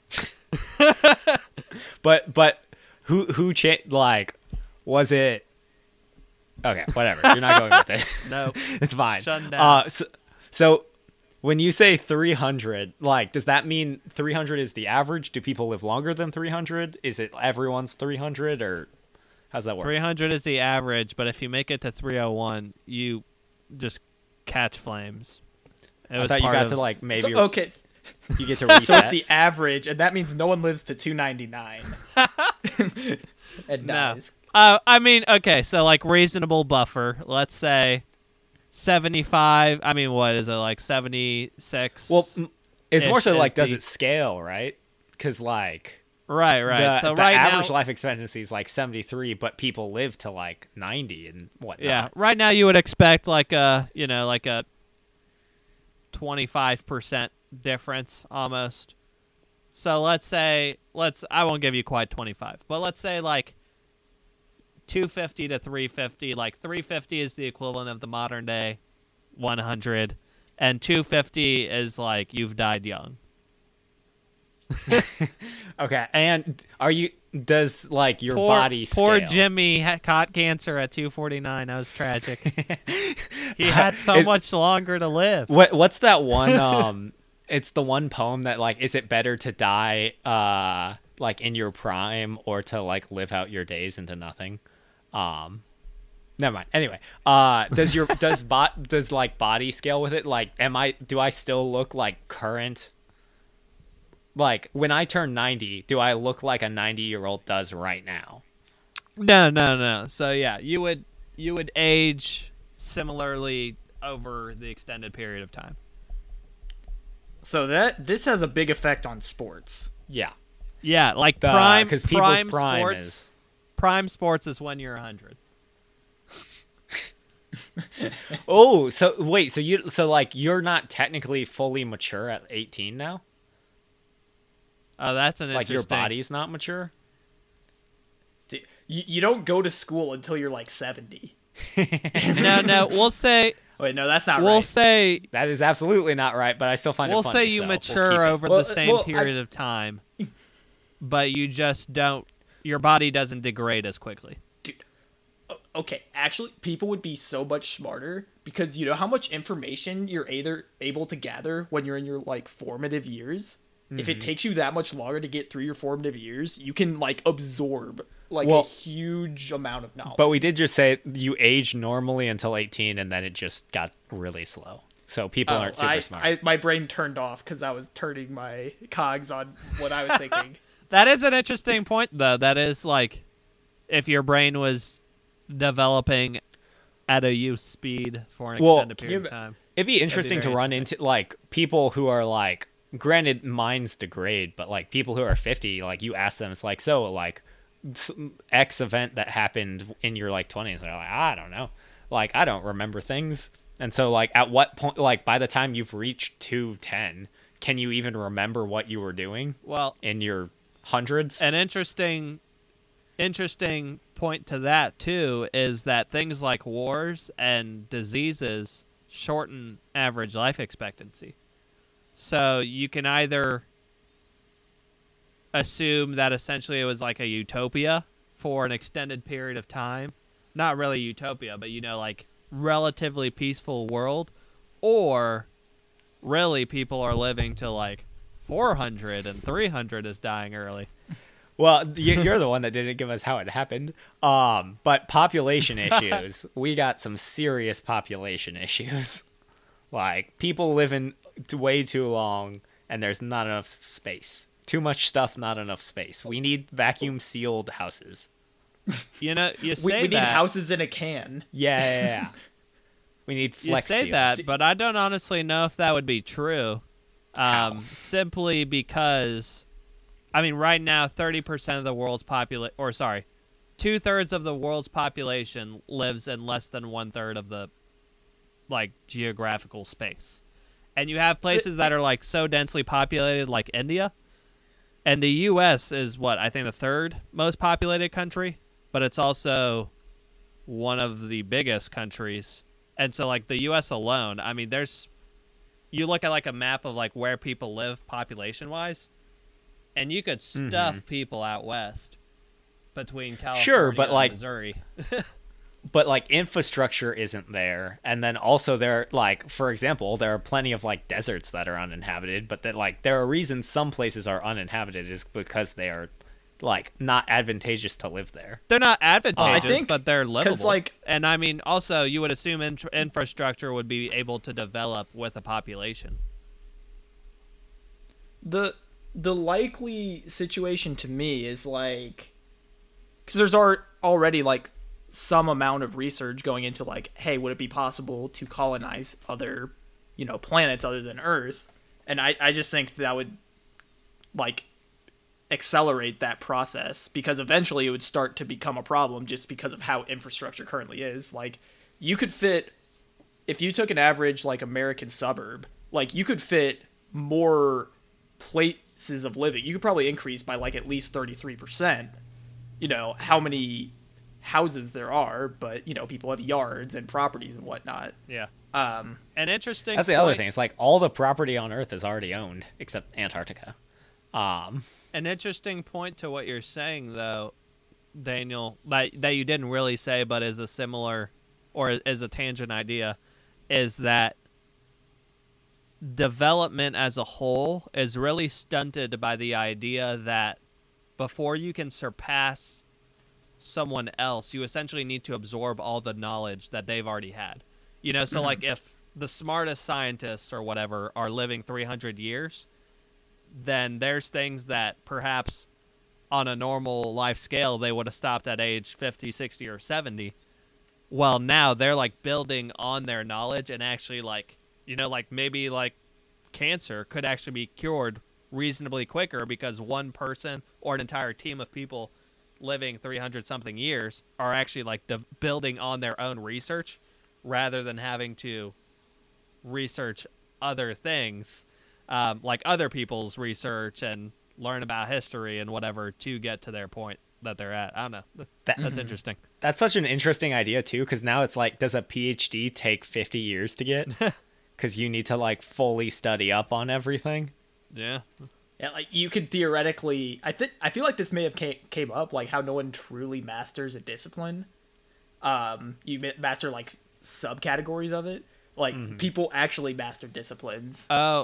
But but who who cha- like was it? Okay, whatever. You're not going with it. No. It's fine. Shut down. Uh, so, so when you say three hundred, like, does that mean three hundred is the average? Do people live longer than three hundred? Is it everyone's three hundred, or how's that work? three hundred is the average, but if you make it to three oh one, you just catch flames. It I was thought you part got of- to like maybe So, okay, you get to so it's reset. the average, and that means no one lives to two ninety-nine. And No. dies. Uh, I mean, okay, so like reasonable buffer. Let's say seventy-five. I mean, what is it, like seventy-six? Well, m- it's more Ish so is like, does the- it scale, right? Because like right, right. the, so the right average now, life expectancy is like seventy-three, but people live to like ninety and whatnot. yeah, right now you would expect like a, you know, like a twenty-five percent difference almost. So let's say, let's, I won't give you quite twenty-five, but let's say like two fifty to three fifty. Like three fifty is the equivalent of the modern day one hundred, and two fifty is like you've died young. Okay, and are you? Does like your poor, body Poor scale? Jimmy ha- caught cancer at two forty-nine. That was tragic. He had so It- much longer to live. What what's that one? Um, it's the one poem that like, is it better to die uh like in your prime or to like live out your days into nothing? Um, never mind. Anyway, uh, does your does bot does like body scale with it? Like, am I do I still look like current? Like when I turn ninety, do I look like a ninety year old does right now? No, no, no. So yeah, you would you would age similarly over the extended period of time. So that this has a big effect on sports. Yeah, Yeah, like prime because people's prime, prime sports. is. Prime sports is when you're one hundred. Oh, so wait, so you so like you're not technically fully mature at eighteen now? Oh, that's an Like your interesting. body's not mature? D- You, you don't go to school until you're like seventy. No, no. We'll say Wait, no, that's not we'll right. say That is absolutely not right, but I still find we'll it funny. say you so we'll mature keep it. over Well, the same well, I- period of time, but you just don't. Your body doesn't degrade as quickly. Dude, o- okay, actually, people would be so much smarter because you know how much information you're either able to gather when you're in your like formative years. If Mm-hmm. it takes you that much longer to get through your formative years, you can like absorb like Well- a huge amount of knowledge. But we did just say you age normally until eighteen, and then it just got really slow. So people Oh, aren't super I, smart. I, my brain turned off because I was turning my cogs on what I was thinking. That is an interesting point, though. That is like, if your brain was developing at a youth speed for an Well, extended period you- of time. It'd be interesting to very run into like people who are like, granted, minds degrade, but like people who are fifty, like you ask them, it's like, so like s- X event that happened in your like twenties. They're like, I don't know, like I don't remember things. And so like, at what point, like by the time you've reached two ten, can you even remember what you were doing Well, in your hundreds? an interesting, interesting point to that too is that things like wars and diseases shorten average life expectancy. So you can either assume that essentially it was like a utopia for an extended period of time. Not really utopia, but you know, like relatively peaceful world, or really people are living to like four hundred and three hundred is dying early. Well, you- you're the one that didn't give us how it happened. Um, but population issues, we got some serious population issues. Like people living t- way too long, and there's not enough s- space. Too much stuff, not enough space. We need vacuum sealed houses. You know, you we say we need that. houses in a can. Yeah, yeah, yeah. We need You flex say seal. that, but I don't honestly know if that would be true. How? Um, simply because, I mean, right now, thirty percent of the world's population, or sorry, two thirds of the world's population lives in less than one third of the, like, geographical space. And you have places that are, like, so densely populated, like India. And the U S is, what, I think the third most populated country, but it's also one of the biggest countries. And so, like, the U S alone, I mean, there's, you look at, like, a map of, like, where people live population-wise, and you could stuff Mhm. people out west between California Sure, but, and like- Missouri. But like infrastructure isn't there, and then also there, like for example, there are plenty of like deserts that are uninhabited, but that like there are reasons some places are uninhabited is because they are like not advantageous to live there. They're not advantageous, think- but they're 'cause, livable. like- and I mean, also, you would assume int- infrastructure would be able to develop with a population. the the likely situation to me is like because there's ar- already like some amount of research going into like, hey, would it be possible to colonize other, you know, planets other than Earth? And I, I just think that would like accelerate that process because eventually it would start to become a problem just because of how infrastructure currently is. Like you could fit, if you took an average like American suburb, like you could fit more places of living. You could probably increase by like at least thirty-three percent, you know, how many houses there are, but you know, people have yards and properties and whatnot. Yeah. Um, An interesting That's the other point- thing. It's like all the property on Earth is already owned except Antarctica. Um, An interesting point to what you're saying, though, Daniel, that, that you didn't really say, but is a similar or is a tangent idea, is that development as a whole is really stunted by the idea that before you can surpass someone else, you essentially need to absorb all the knowledge that they've already had. You know, so like if the smartest scientists or whatever are living three hundred years, then there's things that perhaps on a normal life scale they would have stopped at age fifty, sixty, or seventy. Well, now they're like building on their knowledge and actually like, you know, like maybe like cancer could actually be cured reasonably quicker because one person or an entire team of people living three hundred something years are actually like de- building on their own research rather than having to research other things, um, like other people's research and learn about history and whatever to get to their point. that they're at. I don't know. That- That's interesting. That's such an interesting idea too, because now it's like, does a PhD take fifty years to get? Because you need to like fully study up on everything. Yeah. Yeah, like you could theoretically. I think I feel like this may have came, came up, like how no one truly masters a discipline. Um, you ma- master like subcategories of it. Like Mm-hmm. people actually master disciplines. Oh.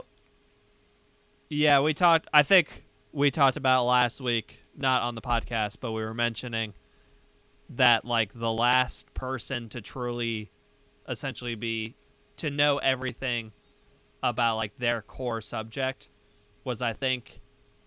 Yeah, we talked. I think we talked about last week, not on the podcast, but we were mentioning that like the last person to truly, essentially be, to know everything about like their core subject was, I think,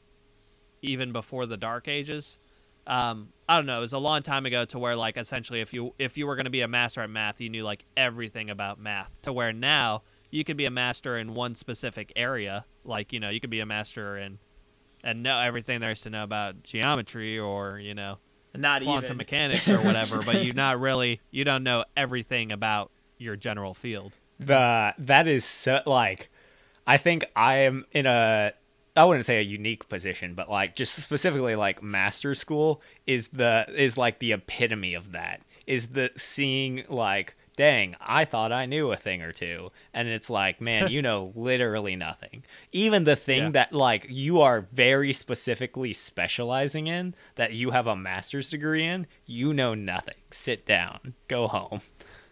even before the Dark Ages. Um, I don't know. It was a long time ago to where like essentially if you if you were going to be a master at math, you knew like everything about math. To where now you could be a master in one specific area. Like, you know, you could be a master in and know everything there is to know about geometry or, you know, Not quantum even. mechanics or whatever, but you not really you don't know everything about your general field. The that is so like, I think I am in a, I wouldn't say a unique position, but like just specifically like master school is the is like the epitome of that. Is the seeing like, dang, I thought I knew a thing or two, and it's like, man, you know literally nothing. Even the thing Yeah. that like you are very specifically specializing in, that you have a master's degree in, you know nothing. Sit down, go home.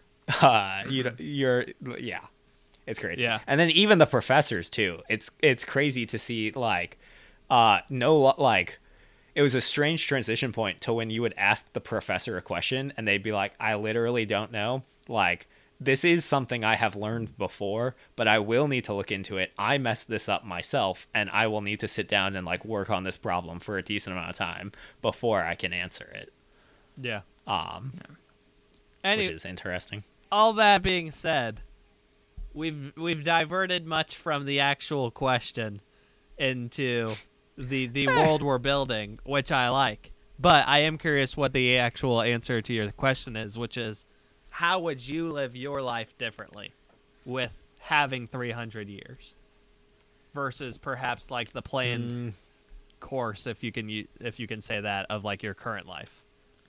Uh, you know, you're yeah. It's crazy. Yeah. And then even the professors too. It's it's crazy to see like uh no lo- like it was a strange transition point to when you would ask the professor a question and they'd be like, I literally don't know. Like, this is something I have learned before, but I will need to look into it. I messed this up myself and I will need to sit down and like work on this problem for a decent amount of time before I can answer it. Yeah. Um Any, which is interesting. all that being said, we've we've diverted much from the actual question into the the world we're building, which I like. But I am curious what the actual answer to your question is, which is, how would you live your life differently with having three hundred years versus perhaps like the planned Mm. course, if you can u- if you can say that, of like your current life?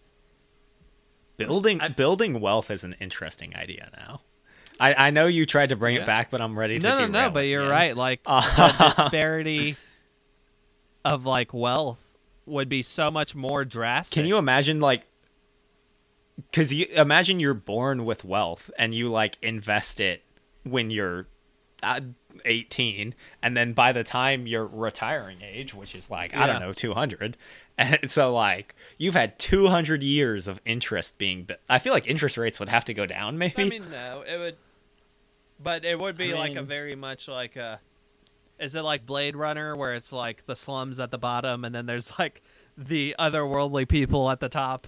Building building wealth is an interesting idea now. I, I know you tried to bring Yeah. it back, but I'm ready to No, no, derail no, it but you're again. right. Like Uh, the disparity of like wealth would be so much more drastic. Can you imagine like, because you imagine you're born with wealth and you like invest it when you're uh, eighteen, and then by the time you're retiring age, which is like I don't Yeah. know two hundred, and so like you've had two hundred years of interest being. bu- I feel like interest rates would have to go down, maybe. I mean, no, it would, but it would be I like a mean- very much like a. Is it like Blade Runner, where it's like the slums at the bottom, and then there's like the otherworldly people at the top?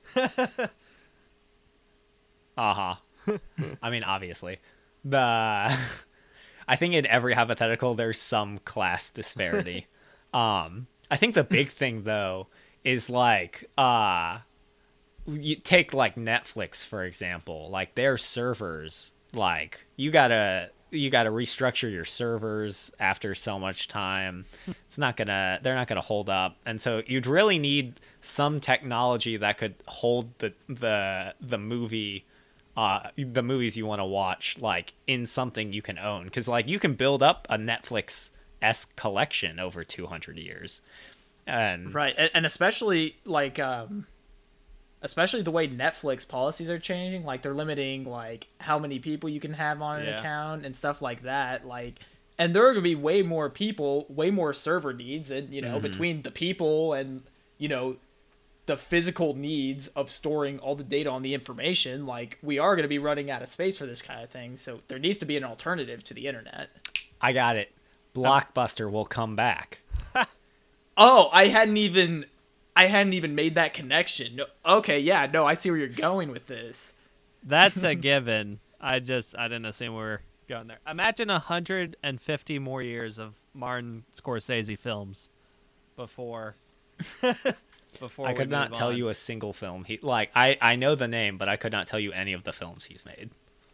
Uh-huh. I mean, obviously. The I think in every hypothetical there's some class disparity. um I think the big thing though is like uh you take like Netflix for example, like their servers, like you got to you got to restructure your servers after so much time. It's not going to they're not going to hold up. And so you'd really need some technology that could hold the the the movie uh the movies you want to watch like in something you can own, cuz like you can build up a Netflix-esque collection over two hundred years. And Right, and, and especially like um especially the way Netflix policies are changing, like they're limiting like how many people you can have on an Yeah. account and stuff like that, like, and there are going to be way more people, way more server needs, and you know, Mm-hmm. between the people and you know the physical needs of storing all the data on the information, like we are going to be running out of space for this kind of thing, so there needs to be an alternative to the internet. I got it. Blockbuster will come back. Oh, I hadn't even I hadn't even made that connection. No, okay, yeah, no, I see where you're going with this. That's a given. I just I didn't assume we were going there. Imagine a hundred and fifty more years of Martin Scorsese films before. before I we could not move tell on. you a single film. He like I I know the name, but I could not tell you any of the films he's made.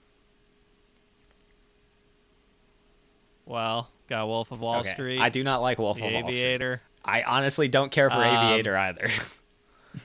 Well, got Wolf of Wall Okay, Street. I do not like Wolf The of Wall Street. Aviator. I honestly don't care for Um, Aviator either.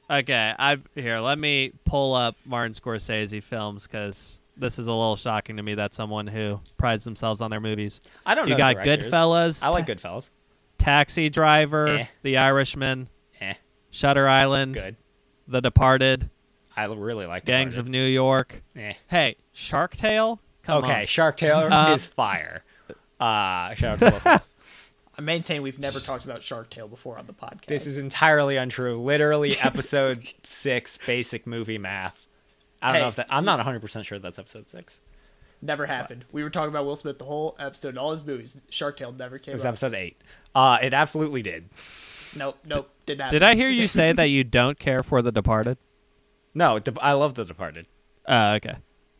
Okay, I here. Let me pull up Martin Scorsese films because this is a little shocking to me that someone who prides themselves on their movies. I don't You know. got directors. Goodfellas. I like Ta- Goodfellas. Taxi Driver, Eh. The Irishman, Eh, Shutter Island, good. The Departed, I really like Gangs of Departed. New York. Eh. Hey, Shark Tale. Come Okay, on. Shark Tale Uh, is fire. Uh, shout out to Will Smith. I maintain we've never talked about Shark Tale before on the podcast. This is entirely untrue. Literally, episode six, basic movie math. I don't Hey, know if that. I'm not one hundred percent sure that's episode six. never happened. We were talking about Will Smith the whole episode and all his movies. Shark Tale never It came was up. episode eight. Uh, it absolutely did. Nope, nope, did not. Did I hear you say that you don't care for The Departed? No, De- I love The Departed. Oh, okay.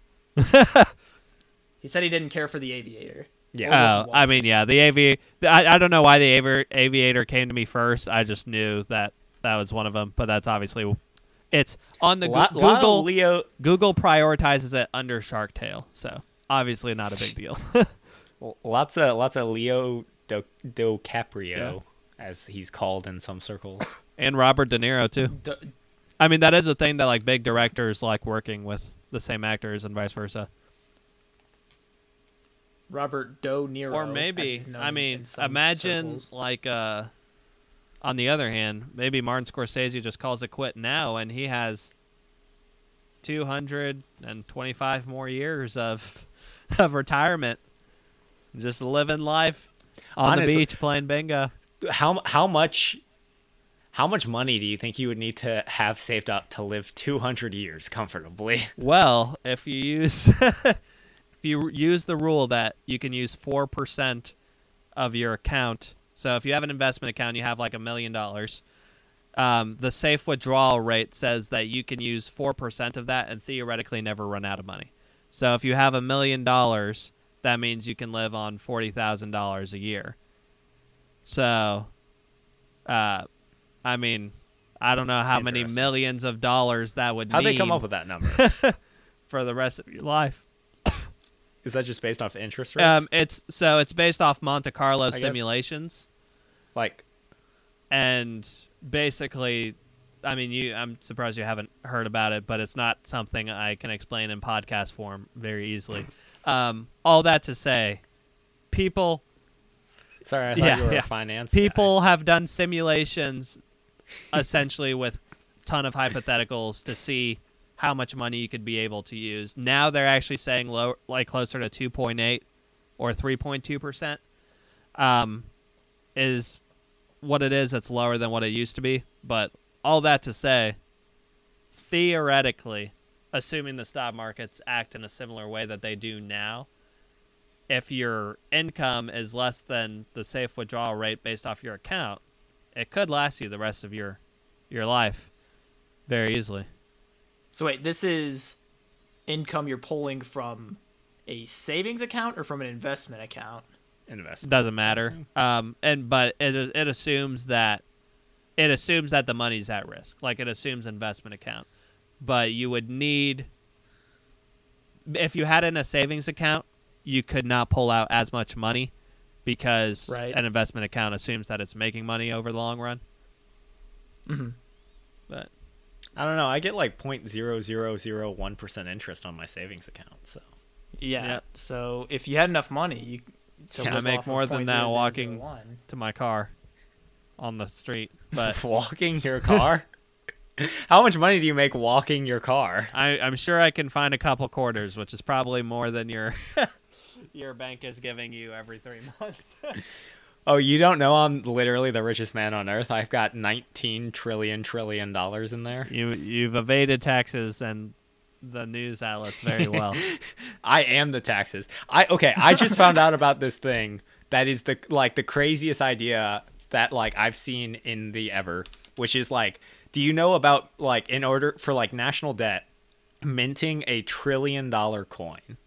He said he didn't care for The Aviator. Yeah. Oh, Wall I Street. mean, yeah, the avi. I, I don't know why the avi- aviator came to me first. I just knew that that was one of them. But that's obviously it's on the lot, Goo- lot of Google. Leo. Google prioritizes it under Shark Tale, so obviously not a big deal. Lots of lots of Leo Do- DiCaprio, as he's called in some circles. And Robert De Niro too. D- I mean, that is a thing that like big directors like working with the same actors and vice versa. Robert Doe Niro. Or as maybe, he's known I mean, in some imagine circles. like uh, on the other hand, maybe Martin Scorsese just calls it quit now, and he has two hundred and twenty-five more years of of retirement, just living life on Honestly- the beach playing bingo. How how much how much money do you think you would need to have saved up to live two hundred years comfortably? Well, if you use if you use the rule that you can use four percent of your account, so if you have an investment account, you have like a million dollars. Um, the safe withdrawal rate says that you can use four percent of that and theoretically never run out of money. So if you have a million dollars, that means you can live on forty thousand dollars a year. So, uh, I mean, I don't know how many Interesting. millions of dollars that would How'd mean they come up with that number? for the rest of your life. Is that just based off interest rates? Um, it's so it's based off Monte Carlo guess. simulations, like, and basically, I mean, you. I'm surprised you haven't heard about it, but it's not something I can explain in podcast form very easily. Um, all that to say, people sorry, I thought Yeah, you were yeah. a finance people have done simulations, essentially with ton of hypotheticals to see how much money you could be able to use. Now they're actually saying low, like closer to two point eight or three point two percent, um, is what it is. It's lower than what it used to be. But all that to say, theoretically, assuming the stock markets act in a similar way that they do now, if your income is less than the safe withdrawal rate based off your account, it could last you the rest of your your life very easily. So wait, this is income you're pulling from a savings account or from an investment account? investment. Doesn't matter. Um, and but it it assumes that it assumes that the money's at risk. Like it assumes investment account, but you would need if you had it in a savings account, you could not pull out as much money because Right. an investment account assumes that it's making money over the long run. Mm-hmm. But I don't know. I get like point zero zero zero one percent interest on my savings account. So Yeah. Yep. So if you had enough money, you to Yeah, I live make off of more than that zero zero zero walking- one. to my car on the street, but walking your car? How much money do you make walking your car? I, I'm sure I can find a couple quarters, which is probably more than your your bank is giving you every three months. Oh, you don't know I'm literally the richest man on earth. I've got nineteen trillion trillion dollars in there. you you've evaded taxes and the news outlets very well. I am the taxes. I okay, I just found out about this thing that is the like the craziest idea that like I've seen in the ever, which is like, do you know about like in order for like national debt minting a trillion dollar coin?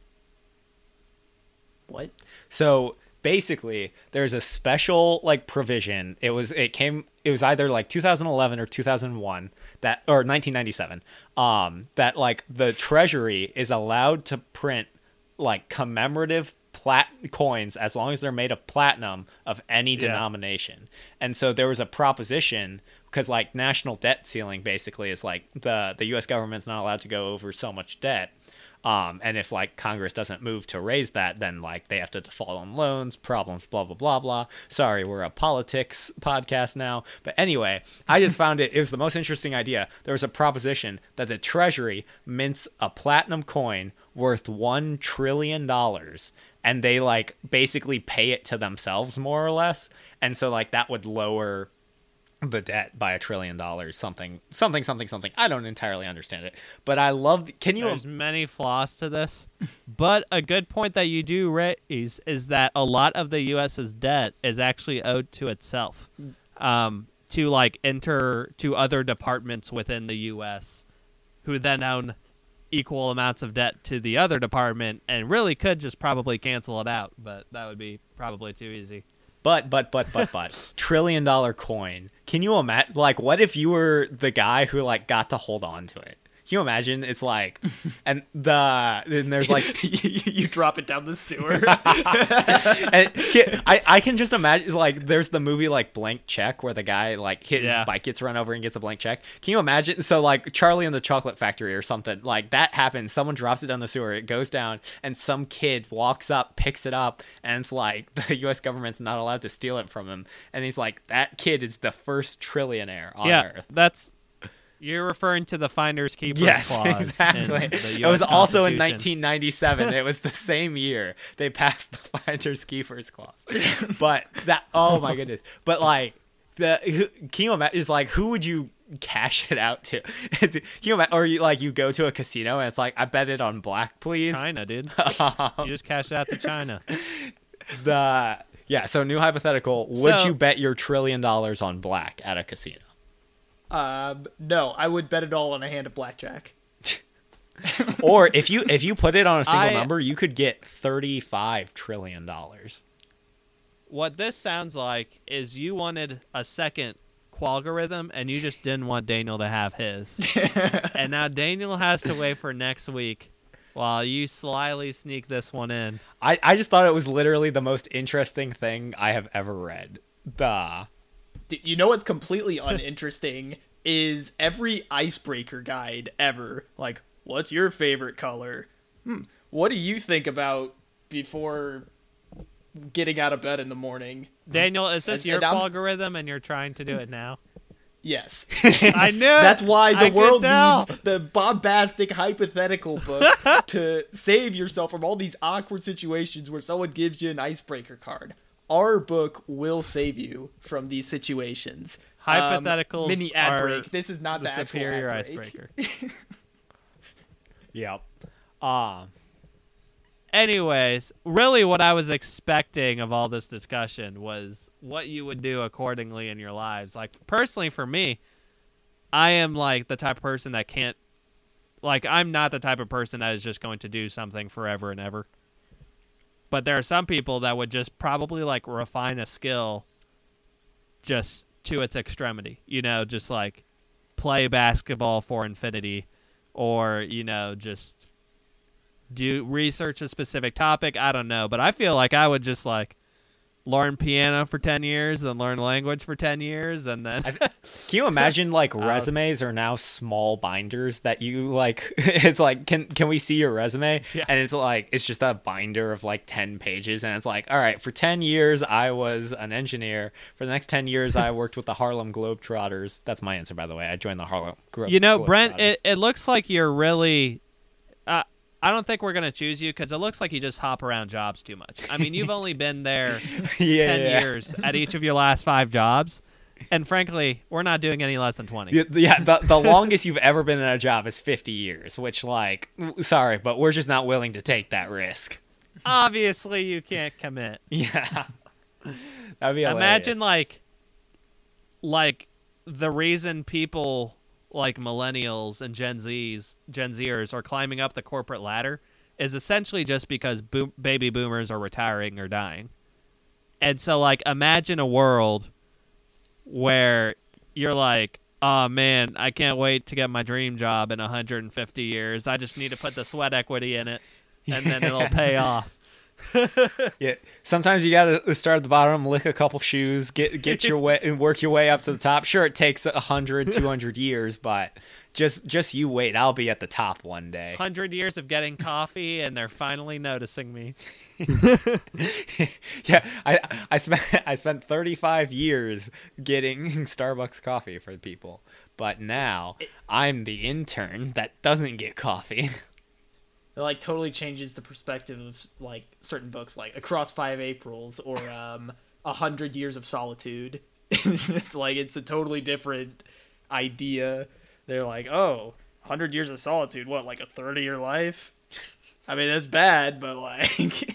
What? So basically, there's a special like provision. It was it came it was either like two thousand eleven or two thousand one that or nineteen ninety-seven. Um, that like the Treasury is allowed to print like commemorative plat coins as long as they're made of platinum of any Yeah. denomination. And so there was a proposition because like national debt ceiling basically is like the the U S government's not allowed to go over so much debt. Um, and if like Congress doesn't move to raise that, then like they have to default on loans, problems, blah, blah, blah, blah. Sorry, we're a politics podcast now. But anyway, I just found it, it was the most interesting idea. There was a proposition that the Treasury mints a platinum coin worth one trillion dollars, and they like basically pay it to themselves more or less. And so like that would lower the debt by a trillion dollars, something, something, something, something. I don't entirely understand it, but I love. Can you? There's many flaws to this, but a good point that you do raise is that a lot of the U S's debt is actually owed to itself, um, to like enter to other departments within the U S, who then own equal amounts of debt to the other department, and really could just probably cancel it out, but that would be probably too easy. But, but, but, but, but, trillion dollar coin. Can you imagine, like, what if you were the guy who, like, got to hold on to it? Can you imagine? It's like, and the, and there's like, you, you drop it down the sewer. and I, I can just imagine, like, there's the movie, like, Blank Check, where the guy, like, his Yeah. bike gets run over and gets a blank check. Can you imagine? So, like, Charlie and the Chocolate Factory or something, like, that happens. Someone drops it down the sewer, it goes down, and some kid walks up, picks it up, and it's like, the U S government's not allowed to steal it from him. And he's like, that kid is the first trillionaire on yeah, Earth. that's you're referring to the Finders Keepers Yes, clause. exactly. In the It U S was also in Constitution. nineteen ninety-seven. It was the same year they passed the Finders Keepers clause. But that, oh my goodness. But like the, who- can you imagine? Is like who would you cash it out to? Is it- Can you imagine, or you like you go to a casino and it's like I bet it on black, please. China, dude. Um, You just cash it out to China. the yeah. So new hypothetical. Would So- you bet your trillion dollars on black at a casino? um, no, I would bet it all on a hand of blackjack. Or if you if you put it on a single I- number, you could get thirty-five trillion dollars. What this sounds like is you wanted a second qualgorithm and you just didn't want Daniel to have his. And now Daniel has to wait for next week while you slyly sneak this one in. I, I just thought it was literally the most interesting thing I have ever read. Duh. D- You know what's completely uninteresting is every icebreaker guide ever. Like, what's your favorite color? Hmm. What do you think about before getting out of bed in the morning? Daniel, is this And- your and I'm- qualgorithm and you're trying to do it now? Yes. I knew it. That's why the I could world tell. needs the bombastic hypothetical book to save yourself from all these awkward situations where someone gives you an icebreaker card. Our book will save you from these situations. Um, Hypotheticals mini ad are break. This is not the the, actual superior ad break. icebreaker. Yep. Um. Anyways, really what I was expecting of all this discussion was what you would do accordingly in your lives. Like, personally for me, I am like the type of person that can't, like, I'm not the type of person that is just going to do something forever and ever. But there are some people that would just probably like refine a skill just to its extremity, you know, just like play basketball for infinity, or, you know, just do research a specific topic. I don't know, but I feel like I would just like learn piano for ten years, then learn language for ten years, and then I, can you imagine like resumes are now small binders that you like? It's like, can can we see your resume? Yeah. And it's like it's just a binder of like ten pages, and it's like, all right, for ten years I was an engineer. For the next ten years I worked with the Harlem Globetrotters. That's my answer, by the way. I joined the Harlem. Glo- you know, Brent, Globetrotters. it, it looks like you're really. Uh, I don't think we're gonna choose you because it looks like you just hop around jobs too much. I mean, you've only been there yeah, ten yeah. years at each of your last five jobs, and frankly, we're not doing any less than twenty. Yeah, yeah, the, the longest you've ever been in a job is fifty years, which, like, sorry, but we're just not willing to take that risk. Obviously, you can't commit. Yeah. That'd be hilarious. Imagine like, like the reason people like millennials and Gen Zs, Gen Zers are climbing up the corporate ladder is essentially just because boom, baby boomers are retiring or dying. And so, like, imagine a world where you're like, oh man, I can't wait to get my dream job in one hundred fifty years. I just need to put the sweat equity in it, and then it'll pay off. Yeah. Sometimes you gotta start at the bottom, lick a couple shoes, get get your way and work your way up to the top. Sure, it takes a hundred, two hundred years, but just just you wait. I'll be at the top one day. Hundred years of getting coffee, and they're finally noticing me. Yeah, I I spent I spent thirty-five years getting Starbucks coffee for people, but now I'm the intern that doesn't get coffee. It like totally changes the perspective of like certain books, like Across Five Aprils or um, A Hundred Years of Solitude. It's just like it's a totally different idea. They're like, oh, Hundred Years of Solitude, what, like a third of your life? I mean, that's bad, but like,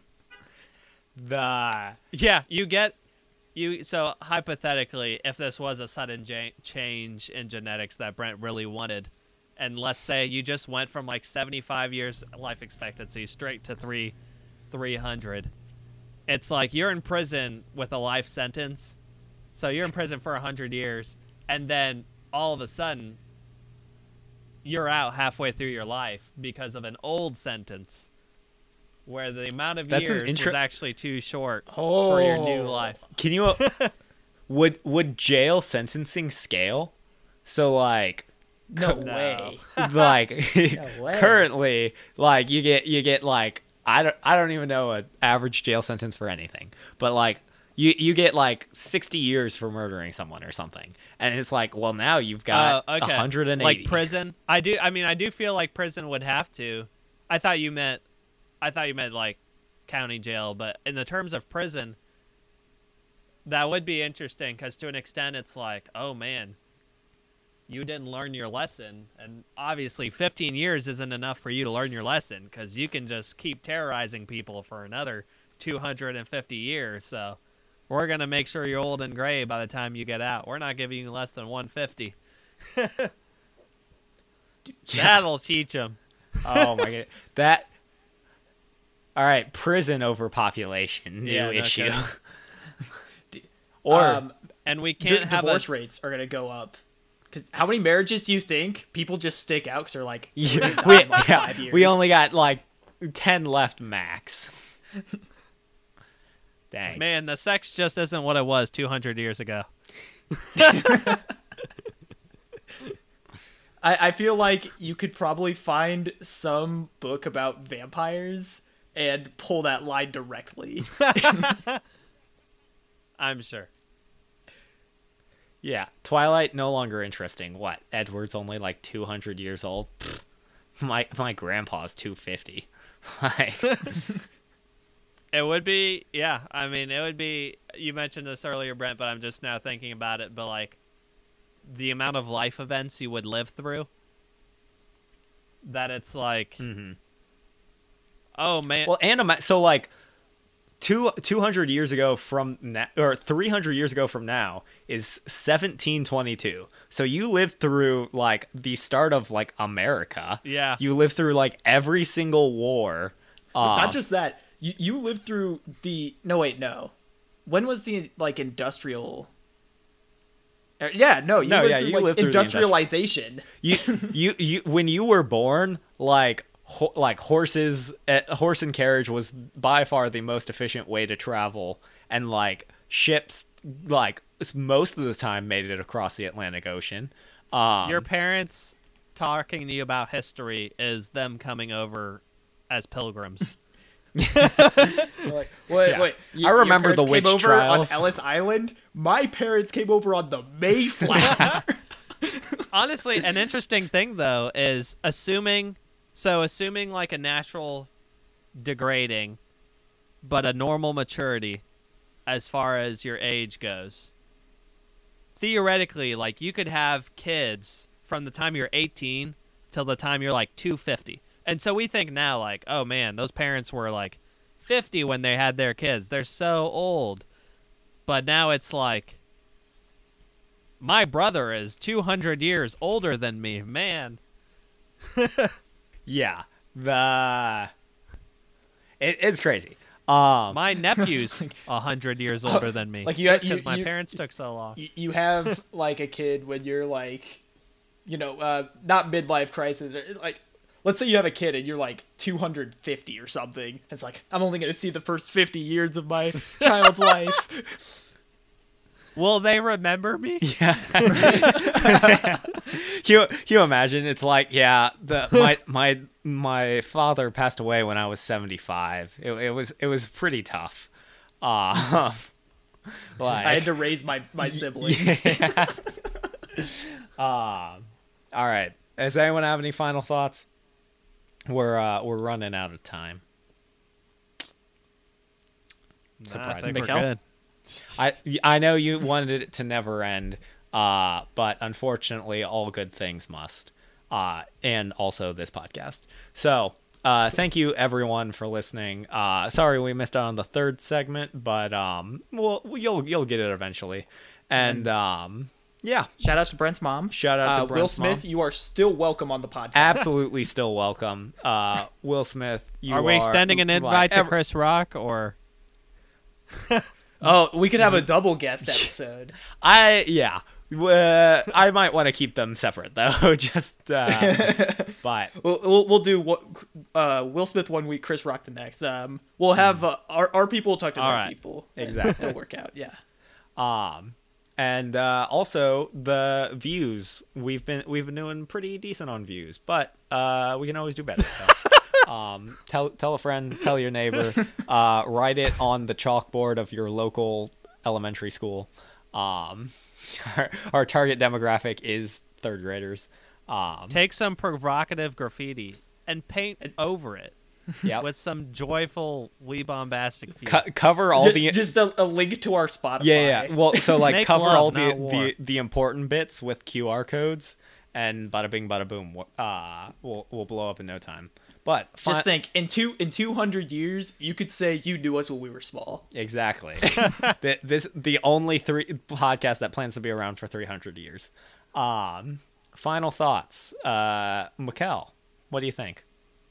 The Yeah, you get you. So hypothetically, if this was a sudden ja- change in genetics that Brent really wanted, and let's say you just went from like seventy-five years life expectancy straight to three, three hundred. It's like you're in prison with a life sentence, so you're in prison for a hundred years, and then all of a sudden, you're out halfway through your life because of an old sentence, where the amount of That's an years inter- was actually too short oh, for your new life. Can you would would jail sentencing scale? So like no cu- way. like way. currently like you get you get like I don't I don't even know an average jail sentence for anything. But like you you get like sixty years for murdering someone or something. And it's like, well, now you've got Oh, okay. one hundred eighty. Like prison. I do. I mean, I do feel like prison would have to. I thought you meant. I thought you meant like county jail, but in the terms of prison, that would be interesting because to an extent, it's like, oh man, you didn't learn your lesson, and obviously, fifteen years isn't enough for you to learn your lesson because you can just keep terrorizing people for another two hundred fifty years. So. We're going to make sure you're old and gray by the time you get out. We're not giving you less than one fifty. That'll teach them. Oh my god. That All right, prison overpopulation, new Yeah, no issue. kidding. Or um, And we d- can't have divorce a... rates are gonna go up. Because how many marriages do you think people just stick out because they're like, Yeah, "We're we, in like yeah, five years." we only got like ten left max. Dang. Man, the sex just isn't what it was two hundred years ago. I, I feel like you could probably find some book about vampires and pull that line directly. I'm sure. Yeah, Twilight no longer interesting. What? Edward's only like two hundred years old. Pfft. My my grandpa's two fifty. Like, It would be, yeah, I mean, it would be, you mentioned this earlier, Brent, but I'm just now thinking about it, but like, the amount of life events you would live through, that it's like, mm-hmm. oh man. Well, and ima- so like two two hundred years ago from now, or three hundred years ago from now is seventeen twenty-two. So you lived through like the start of like America. Yeah. You lived through like every single war. Um, Not just that. You you lived through the no wait no, when was the like industrial? Uh, yeah no you No, lived yeah, through, you like, lived through the industrialization. you you you when you were born, like ho- like horses, uh, horse and carriage was by far the most efficient way to travel, and like ships, like most of the time made it across the Atlantic Ocean. Um, Your parents talking to you about history is them coming over as pilgrims. Like, wait Yeah. wait you- I your remember parents the came witch over trials. on Ellis Island. My parents came over on the Mayflower. Honestly, an interesting thing though is assuming, so assuming like a natural degrading, but a normal maturity as far as your age goes. Theoretically, like you could have kids from the time you're eighteen till the time you're like two fifty. And so we think now like, oh man, those parents were like fifty when they had their kids. They're so old. But now it's like, my brother is two hundred years older than me, man. yeah, the it, it's crazy. Um, My nephew's one hundred years older than me. Like, you- because you- my you- parents took so long. you, you have like a kid when you're like, you know, uh, not midlife crisis, or, like let's say you have a kid and you're like two hundred fifty or something. It's like, I'm only going to see the first fifty years of my child's life. Will they remember me? Yeah. can, you, can you imagine? It's like, yeah, the my my my father passed away when I was seventy-five. It, it was it was pretty tough. Uh, like, I had to raise my, my siblings. Yeah. uh, all right. Does anyone have any final thoughts? We're uh, we're running out of time. Nah, I Surprising. think we're Mikkel? good. I I know you wanted it to never end, uh, but unfortunately, all good things must, uh, and also this podcast. So, uh, thank you everyone for listening. Uh, sorry we missed out on the third segment, but um, well, you'll you'll get it eventually, and um, yeah, Shout out to Brent's mom. Shout out to uh, Will Brent's Smith. mom. You are still welcome on the podcast. absolutely still welcome. Uh, Will Smith, you Are we extending an invite to ev- Chris Rock or? Oh, we could have a double guest episode. I yeah. Uh, I might want to keep them separate though. Just uh, but We'll, we'll we'll do what uh, Will Smith one week, Chris Rock the next. Um, we'll have uh, our our people talk to All our right. people. and Exactly. it'll work out. Yeah. Um, and uh, also the views we've been we've been doing pretty decent on views, but uh, we can always do better. So, um, tell tell a friend, tell your neighbor, uh, write it on the chalkboard of your local elementary school. Um, our, our target demographic is third graders. Um, Take some provocative graffiti and paint over it yeah, with some joyful We Bombastic Few. Co- cover all Ju- the just a, a link to our Spotify. Yeah, yeah. Well, so like Make cover love, all the, not war. the the important bits with Q R codes, and bada bing, bada boom. Uh, we'll we'll blow up in no time. But fi- Just think, in two in two hundred years, you could say you knew us when we were small. exactly. the, this the only three podcast that plans to be around for three hundred years. Um, final thoughts, uh, Mikkel, what do you think?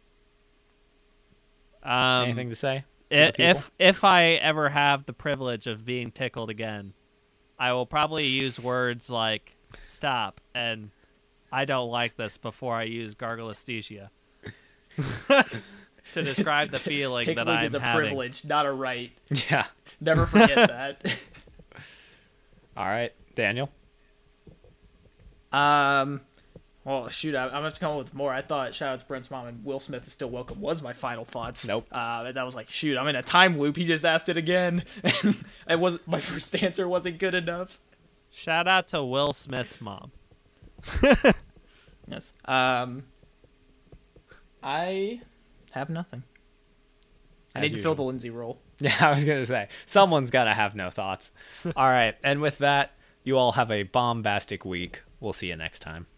Um, Anything to say? to I- the people? if if I ever have the privilege of being tickled again, I will probably use words like "stop" and "I don't like this" before I use gargulesthesia to describe the feeling that Tickling I'm is a having. privilege, not a right. yeah. Never forget that. All right, Daniel. Um, well, shoot, I, I'm gonna have to come up with more. I thought shout out to Brent's mom and Will Smith is still welcome was my final thoughts. Nope. Uh, and that was like, shoot, I'm in a time loop. He just asked it again. it was my first answer wasn't good enough. Shout out to Will Smith's mom. Yes. Um, I have nothing. I As need to fill usual. the Lindsay role. Yeah, I was gonna say someone's gotta have no thoughts. All right, and with that, you all have a bombastic week. We'll see you next time.